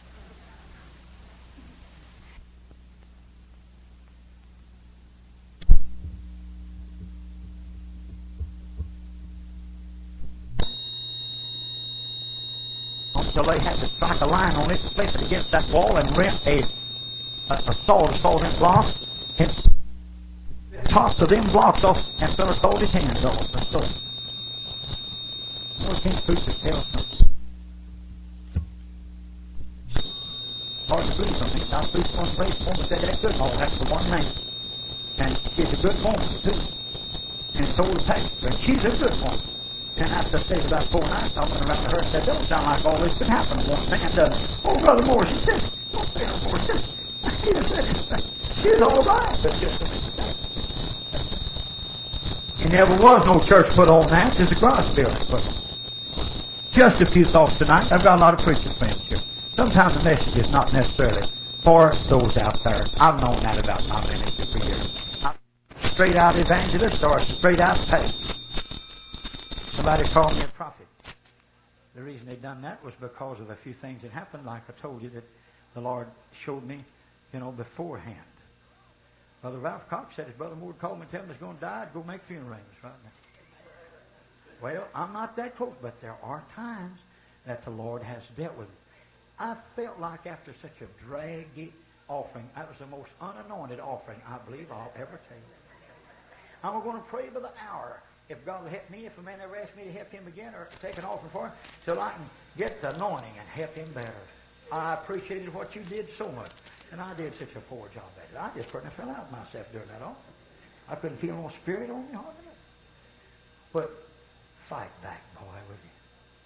So they had to strike a line on it, place it against that wall, and rent a, a, a saw to saw them blocks, and toss of them blocks off, and fella sold his hands off. And so, well, can't preach this tale something. Hard to believe something. I preached one great woman said, "That's good, oh, that's the one name." And she's a good woman, too. And so the pastor, and she's a good woman. And after I stayed about four nights, I went around to her and said, "Don't sound like all this could happen to one man." And, uh, "Oh, Brother Moore," she said, "don't say no more." She said, "She's all right." But just a minute. There never was no church put on that. There's a God's building put on. Just a few thoughts tonight. I've got a lot of preachers friends here. Sometimes the message is not necessarily for those out there. I've known that about my ministry for years. I'm straight out evangelist or straight out pastor. Somebody called me a prophet. The reason they done that was because of a few things that happened, like I told you, that the Lord showed me, you know, beforehand. Brother Ralph Cox said, if Brother Moore called me and told me he's going to die, I'd go make funeral arrangements right now. Well, I'm not that close, but there are times that the Lord has dealt with me. I felt like after such a draggy offering, that was the most unanointed offering I believe I'll ever take. I'm going to pray by the hour. if God will help me, if a man ever asks me to help him again or take an offering for him, till I can get the anointing and help him better. I appreciated what you did so much. And I did such a poor job at it. I just pretty fell out myself during that offering. I couldn't feel no spirit on me hardly. But fight back, boy, with you.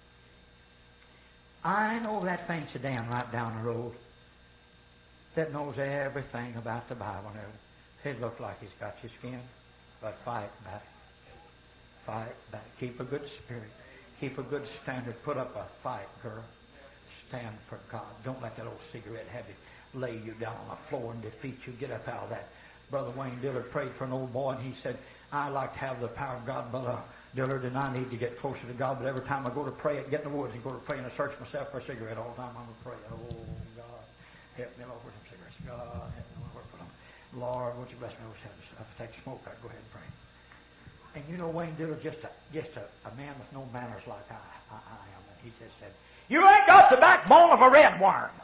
I know that fancy Dan right down the road that knows everything about the Bible and everything. He looks like he's got your skin. But fight back. Fight back. Keep a good spirit. Keep a good standard. Put up a fight, girl. Stand for God. Don't let that old cigarette habit lay you down on the floor and defeat you. Get up out of that. Brother Wayne Dillard prayed for an old boy, and he said, I like to have the power of God, Brother Dillard, and I need to get closer to God, but every time I go to pray, I get in the woods and go to pray, and I search myself for a cigarette all the time. I'm going to pray. Oh, God, help me, Lord, for some cigarettes. God, help me, Lord, for them. Lord, won't you bless me? If I take smoke, I'd go ahead and pray. And you know, Wayne Dillard, just a, just a, a man with no manners like I, I, I am, and he just said, you ain't got the backbone of a red worm.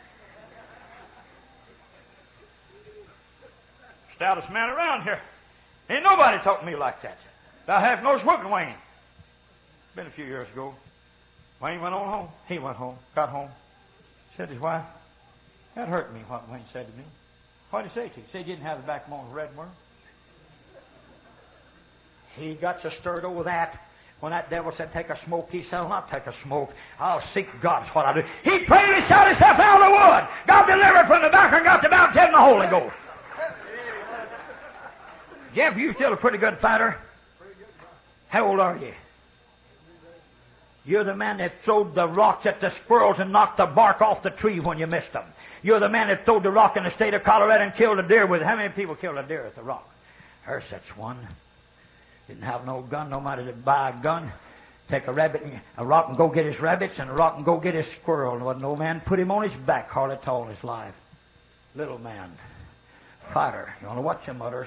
Stoutest man around here. Ain't nobody talk to me like that. I have no smoking, Wayne. Been a few years ago. Wayne went on home. He went home. Got home. Said to his wife, that hurt me, what Wayne said to me. What did he say to you? He said he didn't have the backbone of a red worm. He got so stirred over that. When that devil said, take a smoke, he said, I'll not take a smoke. I'll seek God. That's what I do. He prayed and shot himself out of the wood. God delivered from the doctor and got the baptism of the Holy Ghost. Jeff, you still a pretty good fighter. How old are you? You're the man that throwed the rocks at the squirrels and knocked the bark off the tree when you missed them. You're the man that throwed the rock in the state of Colorado and killed a deer with it. How many people killed a deer with the rock? There's such one. Didn't have no gun. Nobody to buy a gun. Take a rabbit and a rock and go get his rabbits, and a rock and go get his squirrel. And wasn't no man put him on his back hardly at all in his life. Little man. Fighter. You want to watch him, mutters.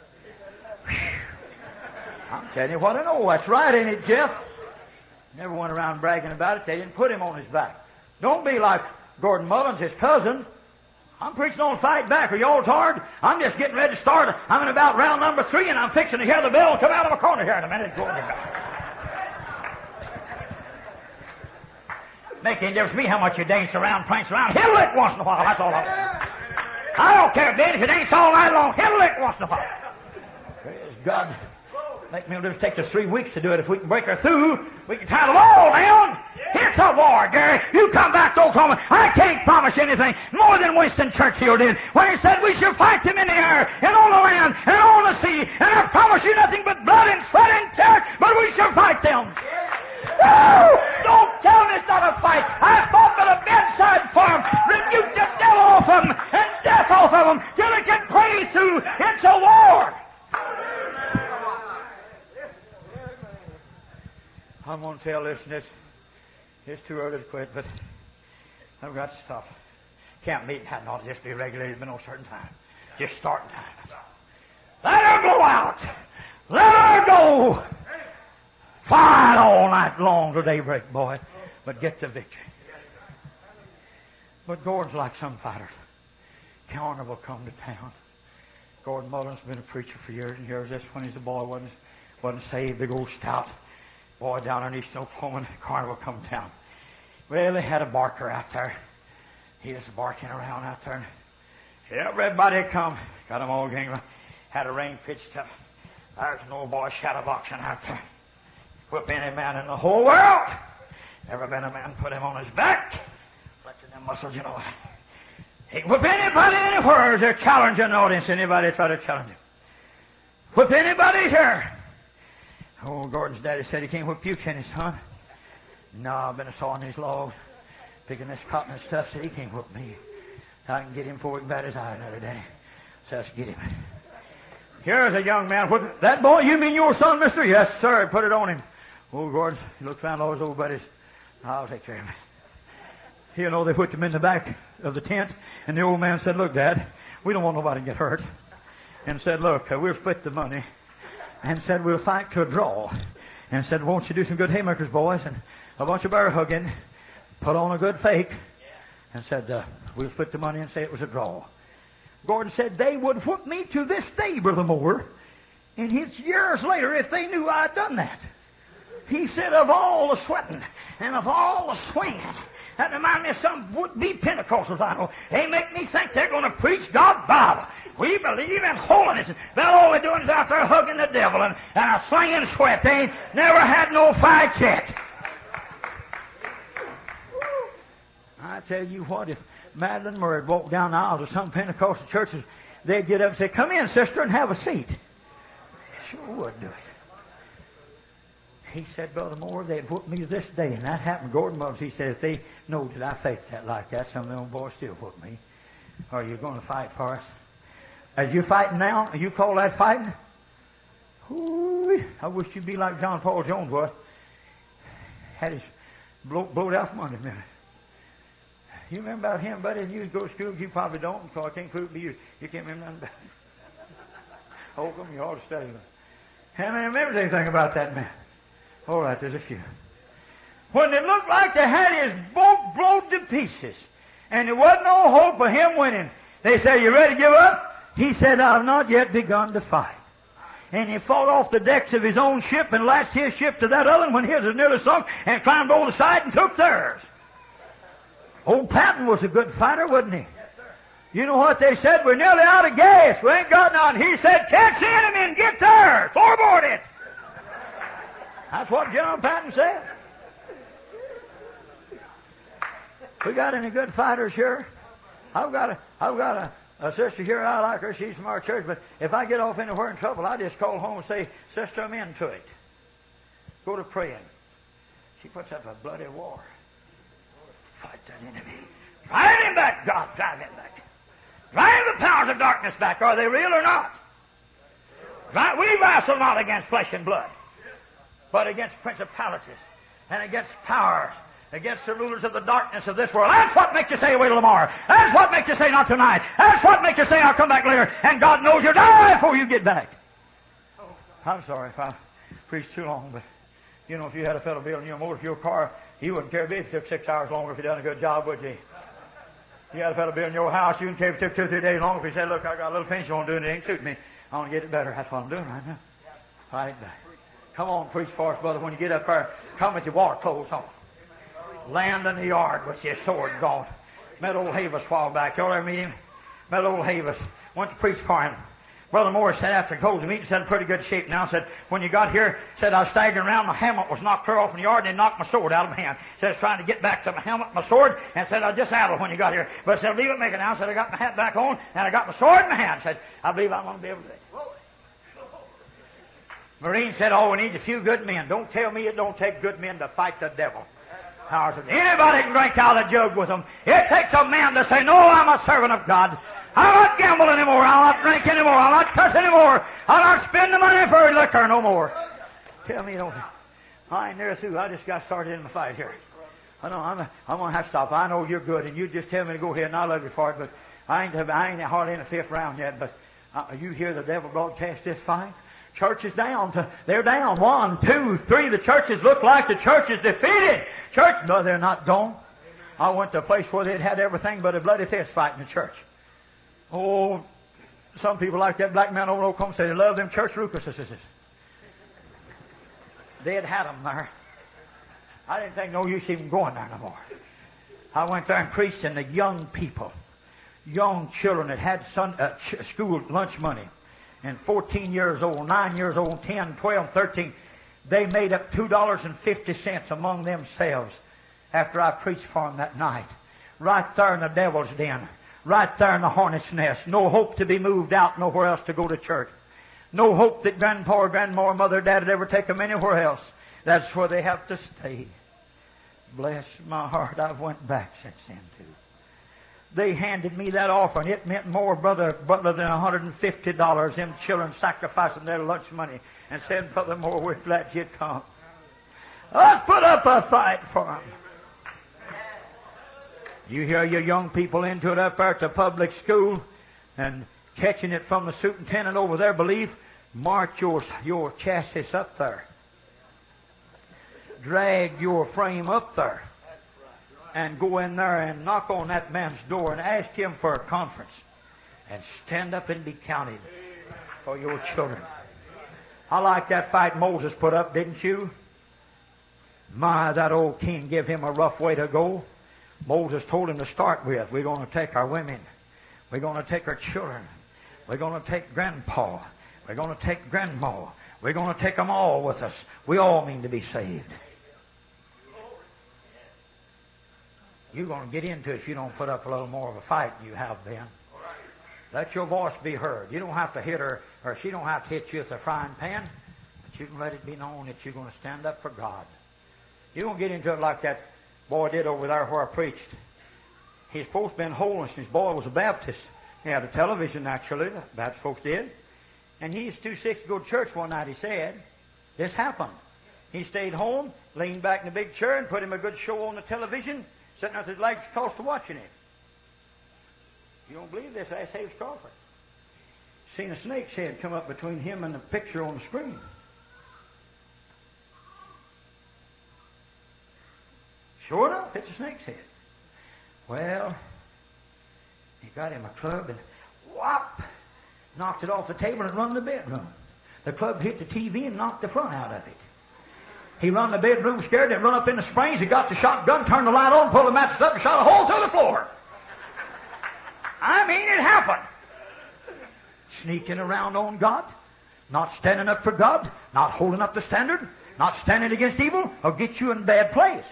I'm telling you what I know. That's right, ain't it, Jeff? Never went around bragging about it. They didn't put him on his back. Don't be like Gordon Mullins, his cousin. I'm preaching on fight back. Are you all tired? I'm just getting ready to start. I'm in about round number three, and I'm fixing to hear the bell come out of a corner here in a minute. Make any difference to me how much you dance around, prance around. Hit a lick once in a while. That's all I want. I don't care, Ben, if you dance all night long. Hit a lick once in a while. Praise God. Make me just take us three weeks to do it. If we can break her through, we can tie the wall down. It's a war, Gary. You come back to Oklahoma. I can't promise you anything more than Winston Churchill did when he said we shall fight them in the air and on the land and on the sea. And I promise you nothing but blood and sweat and tear, but we shall fight them. No! Don't tell me it's not a fight. I fought by the bedside for them, rebuked the devil off them and death off of them till they can praise through. It's a war. I'm going to tell this, and it's, it's too early to quit, but I've got to stop. Camp meeting hadn't ought to just be regulated by no certain time. Just starting time. Let her go out. Let her go. Fight all night long till daybreak, boy, but get the victory. But Gordon's like some fighters. Carnival come to town. Gordon Mullins has been a preacher for years and years. Just when he's a boy, wasn't, wasn't saved, big old stout boy down in East Oklahoma, Carnival come to town. Well, they had a barker out there. He was barking around out there. And everybody come. Got them all gangling. Had a ring pitched up. There's an old boy shadow boxing out there. Whip any man in the whole world. Never been a man put him on his back. Flexing them muscles, you know. He can whip anybody anywhere. They're challenging the audience. Anybody try to challenge him. Whip anybody here. Oh, Gordon's daddy said he can't whip you, can he, son? No, I've been a sawing these logs, picking this cotton and stuff, so he can't whip me. I can get him before he can bat his eye another day. So let's get him. Here's a young man whipping. That boy, you mean your son, mister? Yes, sir. Put it on him. Oh, Gordon, he looked around all his old buddies. I'll take care of him. You know, they put him in the back of the tent, and the old man said, look, Dad, we don't want nobody to get hurt. And said, look, uh, we'll split the money. And said, we'll fight to a draw. And said, won't you do some good haymakers, boys, and a bunch of bear hugging, put on a good fake. And said, uh, we'll split the money and say it was a draw. Gordon said, they would whip me to this day, Brother Moore, And it's years later if they knew I'd done that. He said, of all the sweating and of all the swinging, that reminds me of some would-be Pentecostals I know. They make me think they're going to preach God's Bible. We believe in holiness. Well, all they're doing is out there hugging the devil and, and a slinging sweat. They ain't never had no fight yet. I tell you what, if Madeline Murray had walked down the aisle to some Pentecostal churches, they'd get up and say, come in, sister, and have a seat. Sure would do it. He said, Brother Moore, they'd whoop me this day. And that happened. Gordon Mubbs, he said, if they know that I faked that like that, some of them boys still whoop me. Are you going to fight for us? Are you fighting now? You call that fighting? Ooh, I wish you'd be like John Paul Jones was. Had his blow, blowed out from under him. You remember about him, buddy? And you go to school, you probably don't, because I can't prove it to you. You can't remember nothing about it. Holcomb, you ought to study him. How many remembers anything about that man? All right, there's a few. When it looked like they had his boat blowed to pieces, and there wasn't no hope of him winning, they said, you ready to give up? He said, I've not yet begun to fight. And he fought off the decks of his own ship and lashed his ship to that other one when his was nearly sunk and climbed over the side and took theirs. Old Patton was a good fighter, wasn't he? Yes, sir. You know what they said? We're nearly out of gas. We ain't got none. He said, catch the enemy and get theirs. Forward it. That's what General Patton said. We got any good fighters here? I've got a, I've got a, a sister here. I like her. She's from our church. But if I get off anywhere in trouble, I just call home and say, Sister, I'm into it. Go to praying. She puts up a bloody war. Fight that enemy. Drive him back, God. Drive him back. Drive the powers of darkness back. Are they real or not? Right? We wrestle not against flesh and blood, but against principalities and against powers, against the rulers of the darkness of this world. That's what makes you say, wait till tomorrow. That's what makes you say, not tonight. That's what makes you say, I'll come back later. And God knows you'll die before you get back. I'm sorry if I preached too long, but you know, if you had a fellow building your motor fuel car, he wouldn't care if it took six hours longer if he done a good job, would you? You had a fellow building your house, you wouldn't care if it took two or three days longer if he said, look, I got a little finish you want to do and it ain't suiting me. I want to get it better. That's what I'm doing right now. Right back. Come on, preach for us, brother. When you get up there, come with your water clothes on. Land in the yard with your sword gone. Met old Havis a while back. Y'all ever meet him? Met old Havis. Went to preach for him. Brother Morris said after he closed the meeting, said in pretty good shape now. Said, when you got here, said I was staggering around, my helmet was knocked clear off in the yard, and they knocked my sword out of my hand. Said I was trying to get back to my helmet, my sword, and said I just addled when you got here. But said, leave it making now. Said I got my hat back on, and I got my sword in my hand. Said, I believe I'm going to be able to do it. Marine said, oh, we need a few good men. Don't tell me it don't take good men to fight the devil. Anybody can drink out of the jug with them. It takes a man to say, no, I'm a servant of God. I'll not gamble anymore. I'll not drink anymore. I'll not cuss anymore. I'll not spend the money for liquor no more. Tell me you don't. I ain't near through. I just got started in the fight here. I know I'm, I'm going to have to stop. I know you're good, and you just tell me to go ahead, and I love you for it, but I ain't, I ain't hardly in the fifth round yet, but uh, you hear the devil broadcast this fight? Church is down. To, they're down. One, two, three. The churches look like the church is defeated. Church, no, they're not gone. I went to a place where they'd had everything but a bloody fist fight in the church. Oh, some people like that black man over in Oklahoma say they love them church Rucuses. They had had them there. I didn't think no use even going there no more. I went there and preached, and the young people, young children that had sun, uh, ch- school lunch money, and fourteen years old, nine years old, ten, twelve, thirteen, they made up two dollars and fifty cents among themselves after I preached for them that night. Right there in the devil's den. Right there in the hornet's nest. No hope to be moved out nowhere else to go to church. No hope that grandpa or grandma or mother or dad would ever take them anywhere else. That's where they have to stay. Bless my heart, I've went back since then too. They handed me that offering. It meant more, Brother Butler, than one hundred fifty dollars. Them children sacrificing their lunch money and said, Brother Moore, we're glad you'd come. Let's put up a fight for them. You hear your young people into it up there at the public school and catching it from the superintendent over there, believe, march your, your chassis up there. Drag your frame up there. And go in there and knock on that man's door and ask him for a conference. And stand up and be counted for your children. I like that fight Moses put up, didn't you? My, that old king gave him a rough way to go. Moses told him to start with, we're going to take our women. We're going to take our children. We're going to take grandpa. We're going to take grandma. We're going to take them all with us. We all mean to be saved. You're going to get into it if you don't put up a little more of a fight than you have been. Let your voice be heard. You don't have to hit her, or she don't have to hit you with a frying pan, but you can let it be known that you're going to stand up for God. You don't get into it like that boy did over there where I preached. He's supposed to have been holiness, and his boy was a Baptist. He had a television, actually. The Baptist folks did. And he was too sick to go to church one night, he said. This happened. He stayed home, leaned back in the big chair, and put him a good show on the television, sitting with his legs crossed watching it. You don't believe this? Ask Hayes Crawford. Seen a snake's head come up between him and the picture on the screen. Sure enough, it's a snake's head. Well, he got him a club and whop, knocked it off the table and run to the bedroom. The club hit the T V and knocked the front out of it. He run to the bedroom scared and run up in the springs. He got the shotgun, turned the light on, pulled the mattress up and shot a hole through the floor. I mean, it happened. Sneaking around on God, not standing up for God, not holding up the standard, not standing against evil, will get you in a bad place.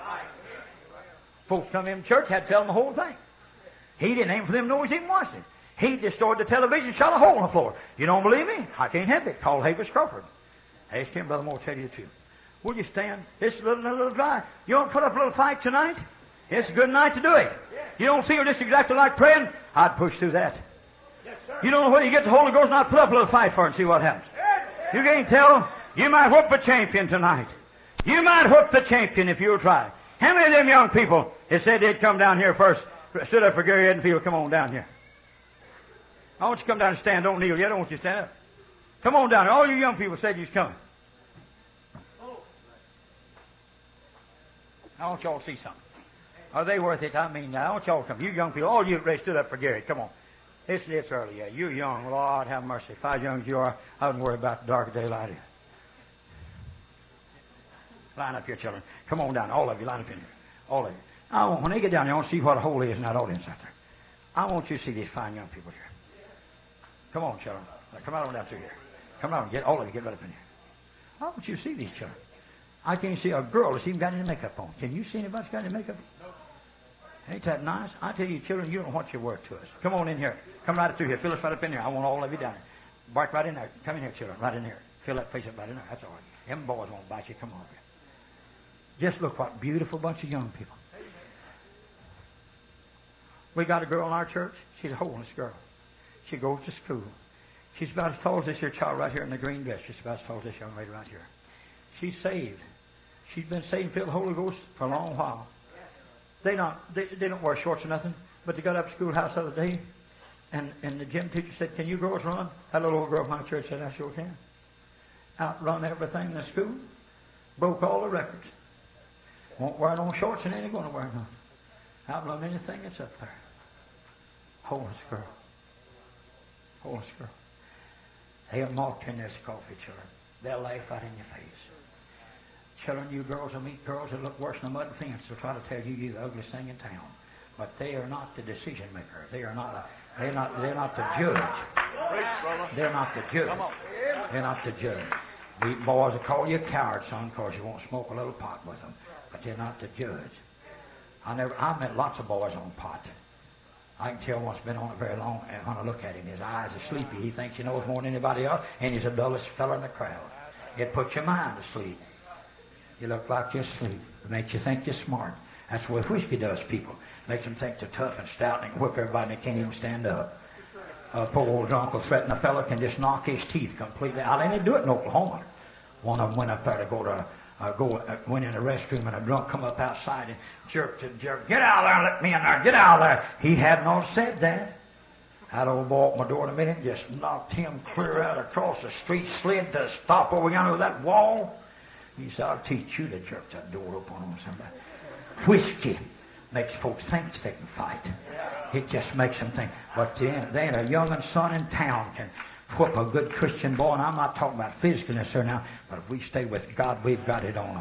Folks come in church, had to tell them the whole thing. He didn't aim for them nose even watched it. He destroyed the television, shot a hole in the floor. You don't believe me? I can't help it. Call Havis Crawford. Ask him, Brother Moore, tell you the truth. Will you stand? This is a little, a little dry. You want to put up a little fight tonight? It's a good night to do it. You don't feel just exactly like praying? I'd push through that. Yes, sir. You don't know whether you get the Holy Ghost and I'd put up a little fight for it and see what happens. You can't tell. You might whoop a champion tonight. You might whoop the champion if you'll try. How many of them young people that said they'd come down here first stood up for Gary Edenfield? Come on down here. I want you to come down and stand. Don't kneel yet. I don't want you to stand up. Come on down here. All you young people said you's coming. I want y'all to see something. Are they worth it? I mean, I want y'all to come. You young people, all you that stood up for Gary, come on. It's, it's early yet. You're young. Lord, have mercy. If I was young as you are, I wouldn't worry about the dark of daylight. Line up here, children. Come on down. All of you, line up in here. All of you. I want, when they get down there, I want to see what a hole is in that audience out there. I want you to see these fine young people here. Come on, children. Come on down through here. Come on, get all of you, get right up in here. I want you to see these children. I can't see a girl that's even got any makeup on. Can you see anybody that's got any makeup? No. Ain't that nice? I tell you, children, you don't know what you're worth to us. Come on in here. Come right up through here. Fill us right up in here. I want all of you down here. Bark right in there. Come in here, children. Right in here. Fill that place up right in there. That's all right. Them boys won't bite you. Come on here. Just look what beautiful bunch of young people. We got a girl in our church. She's a holiness girl. She goes to school. She's about as tall as this here child right here in the green dress. She's about as tall as this young lady right here. She's saved. She's been saved and filled with the Holy Ghost for a long while. They not they, they don't wear shorts or nothing, but they got up to schoolhouse the other day, and, and the gym teacher said, "Can you girls run?" That little old girl from my church said, "I sure can." Outrun everything in the school. Broke all the records. Won't wear no shorts and ain't going to wear none. Outrun anything that's up there. Holiness girl. Holiness girl. They'll mock in this coffee, children. They'll laugh right in your face. Children, you girls will meet girls that look worse than a mud fence. They'll try to tell you you're the ugliest thing in town. But they are not the decision maker. They are not. A, they're not. They're not the judge. They're not the judge. They're not the judge. The boys will call you a coward, son, because you won't smoke a little pot with them. But they're not the judge. I never. I've met lots of boys on pot. I can tell one's been on it very long, and when I look at him, his eyes are sleepy. He thinks he knows more than anybody else, and he's the dullest fellow in the crowd. It puts your mind to sleep. You look like you're asleep. It makes you think you're smart. That's what whiskey does, people. Makes them think they're tough and stout and whip everybody and they can't even stand up. A poor old drunk will threaten a fellow can just knock his teeth completely out. And they do it in Oklahoma. One of them went up there to go to, uh, go, uh, went in the restroom, and a drunk come up outside and jerked and jerked. "Get out of there, let me in there, get out of there." He hadn't all said that. That old boy opened my door in a minute and just knocked him clear out across the street, slid to a stop over yonder with that wall. He said, "I'll teach you to jerk that door open on somebody." Whiskey makes folks think they can fight. It just makes them think. But then, then a young and son in town can whoop a good Christian boy, and I'm not talking about physicalness here now, but if we stay with God, we've got it on them.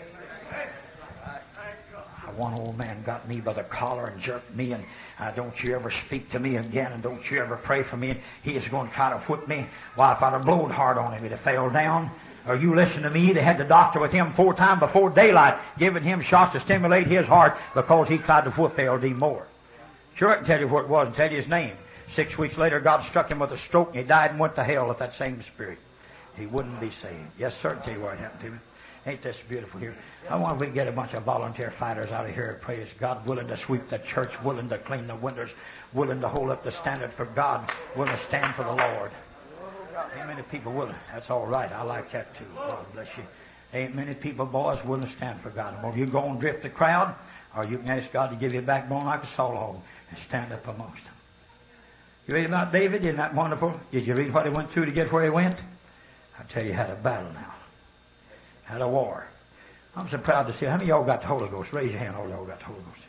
One old man got me by the collar and jerked me, and uh, don't you ever speak to me again, and don't you ever pray for me. And he is going to try to whip me. Why, if I'd have blowed hard on him, he'd have fell down. Or you listen to me, they had the doctor with him four times before daylight, giving him shots to stimulate his heart because he tried to whip L D Moore. Sure, I can tell you what it was and tell you his name. Six weeks later, God struck him with a stroke, and he died and went to hell with that same spirit. He wouldn't be saved. Yes, sir, I'll tell you what happened to me. Ain't this beautiful here? I wonder if we can get a bunch of volunteer fighters out of here. Praise God, willing to sweep the church, willing to clean the windows, willing to hold up the standard for God, willing to stand for the Lord. Ain't many people willing. That's all right. I like that too. God bless you. Ain't many people, boys, willing to stand for God. Well, you go and drift the crowd, or you can ask God to give you a backbone like a saw log and stand up amongst them. You read about David? Isn't that wonderful? Did you read what he went through to get where he went? I tell you, he had a battle now. Had a war. I'm so proud to see. How many of y'all got the Holy Ghost? Raise your hand. All y'all got the Holy Ghost.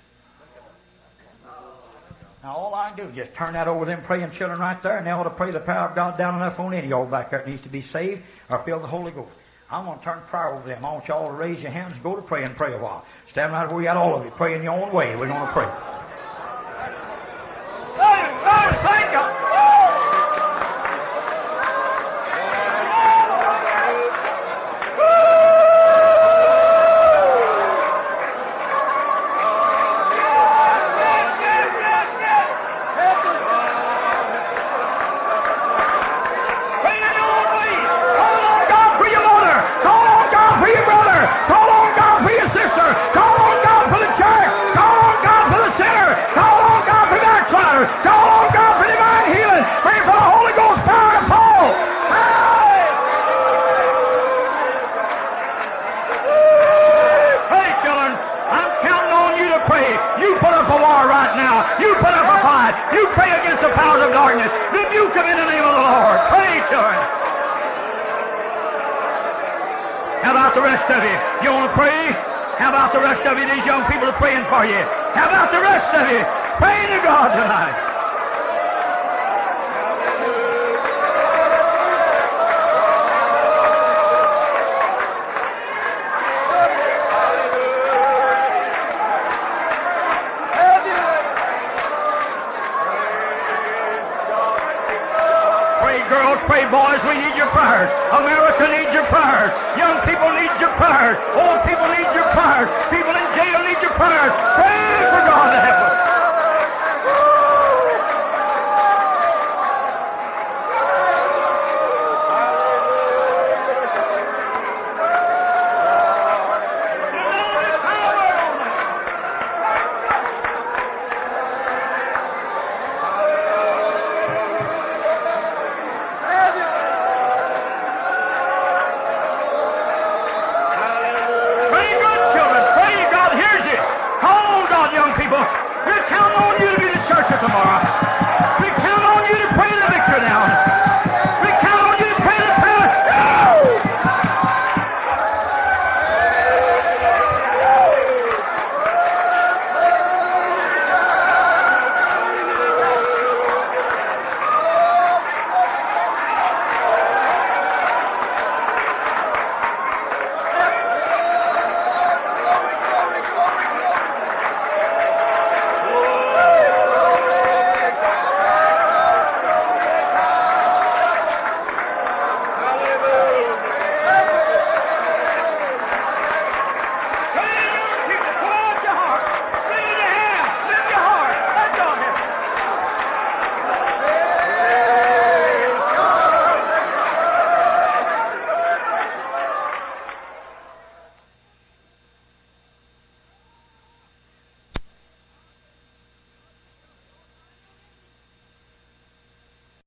Now, all I can do is just turn that over to them praying children right there, and they ought to pray the power of God down enough on any of y'all back there that needs to be saved or filled with the Holy Ghost. I'm going to turn prayer over to them. I want y'all to raise your hands and go to pray and pray a while. Stand right where you got all of you. Pray in your own way. We're going to pray. Thank God. For you. How about the rest of you? Pray to God tonight. Pray, girls, pray, boys, we need your prayers. America needs your prayers. Young people need your prayers. Old people need your prayers. People in jail need your prayers.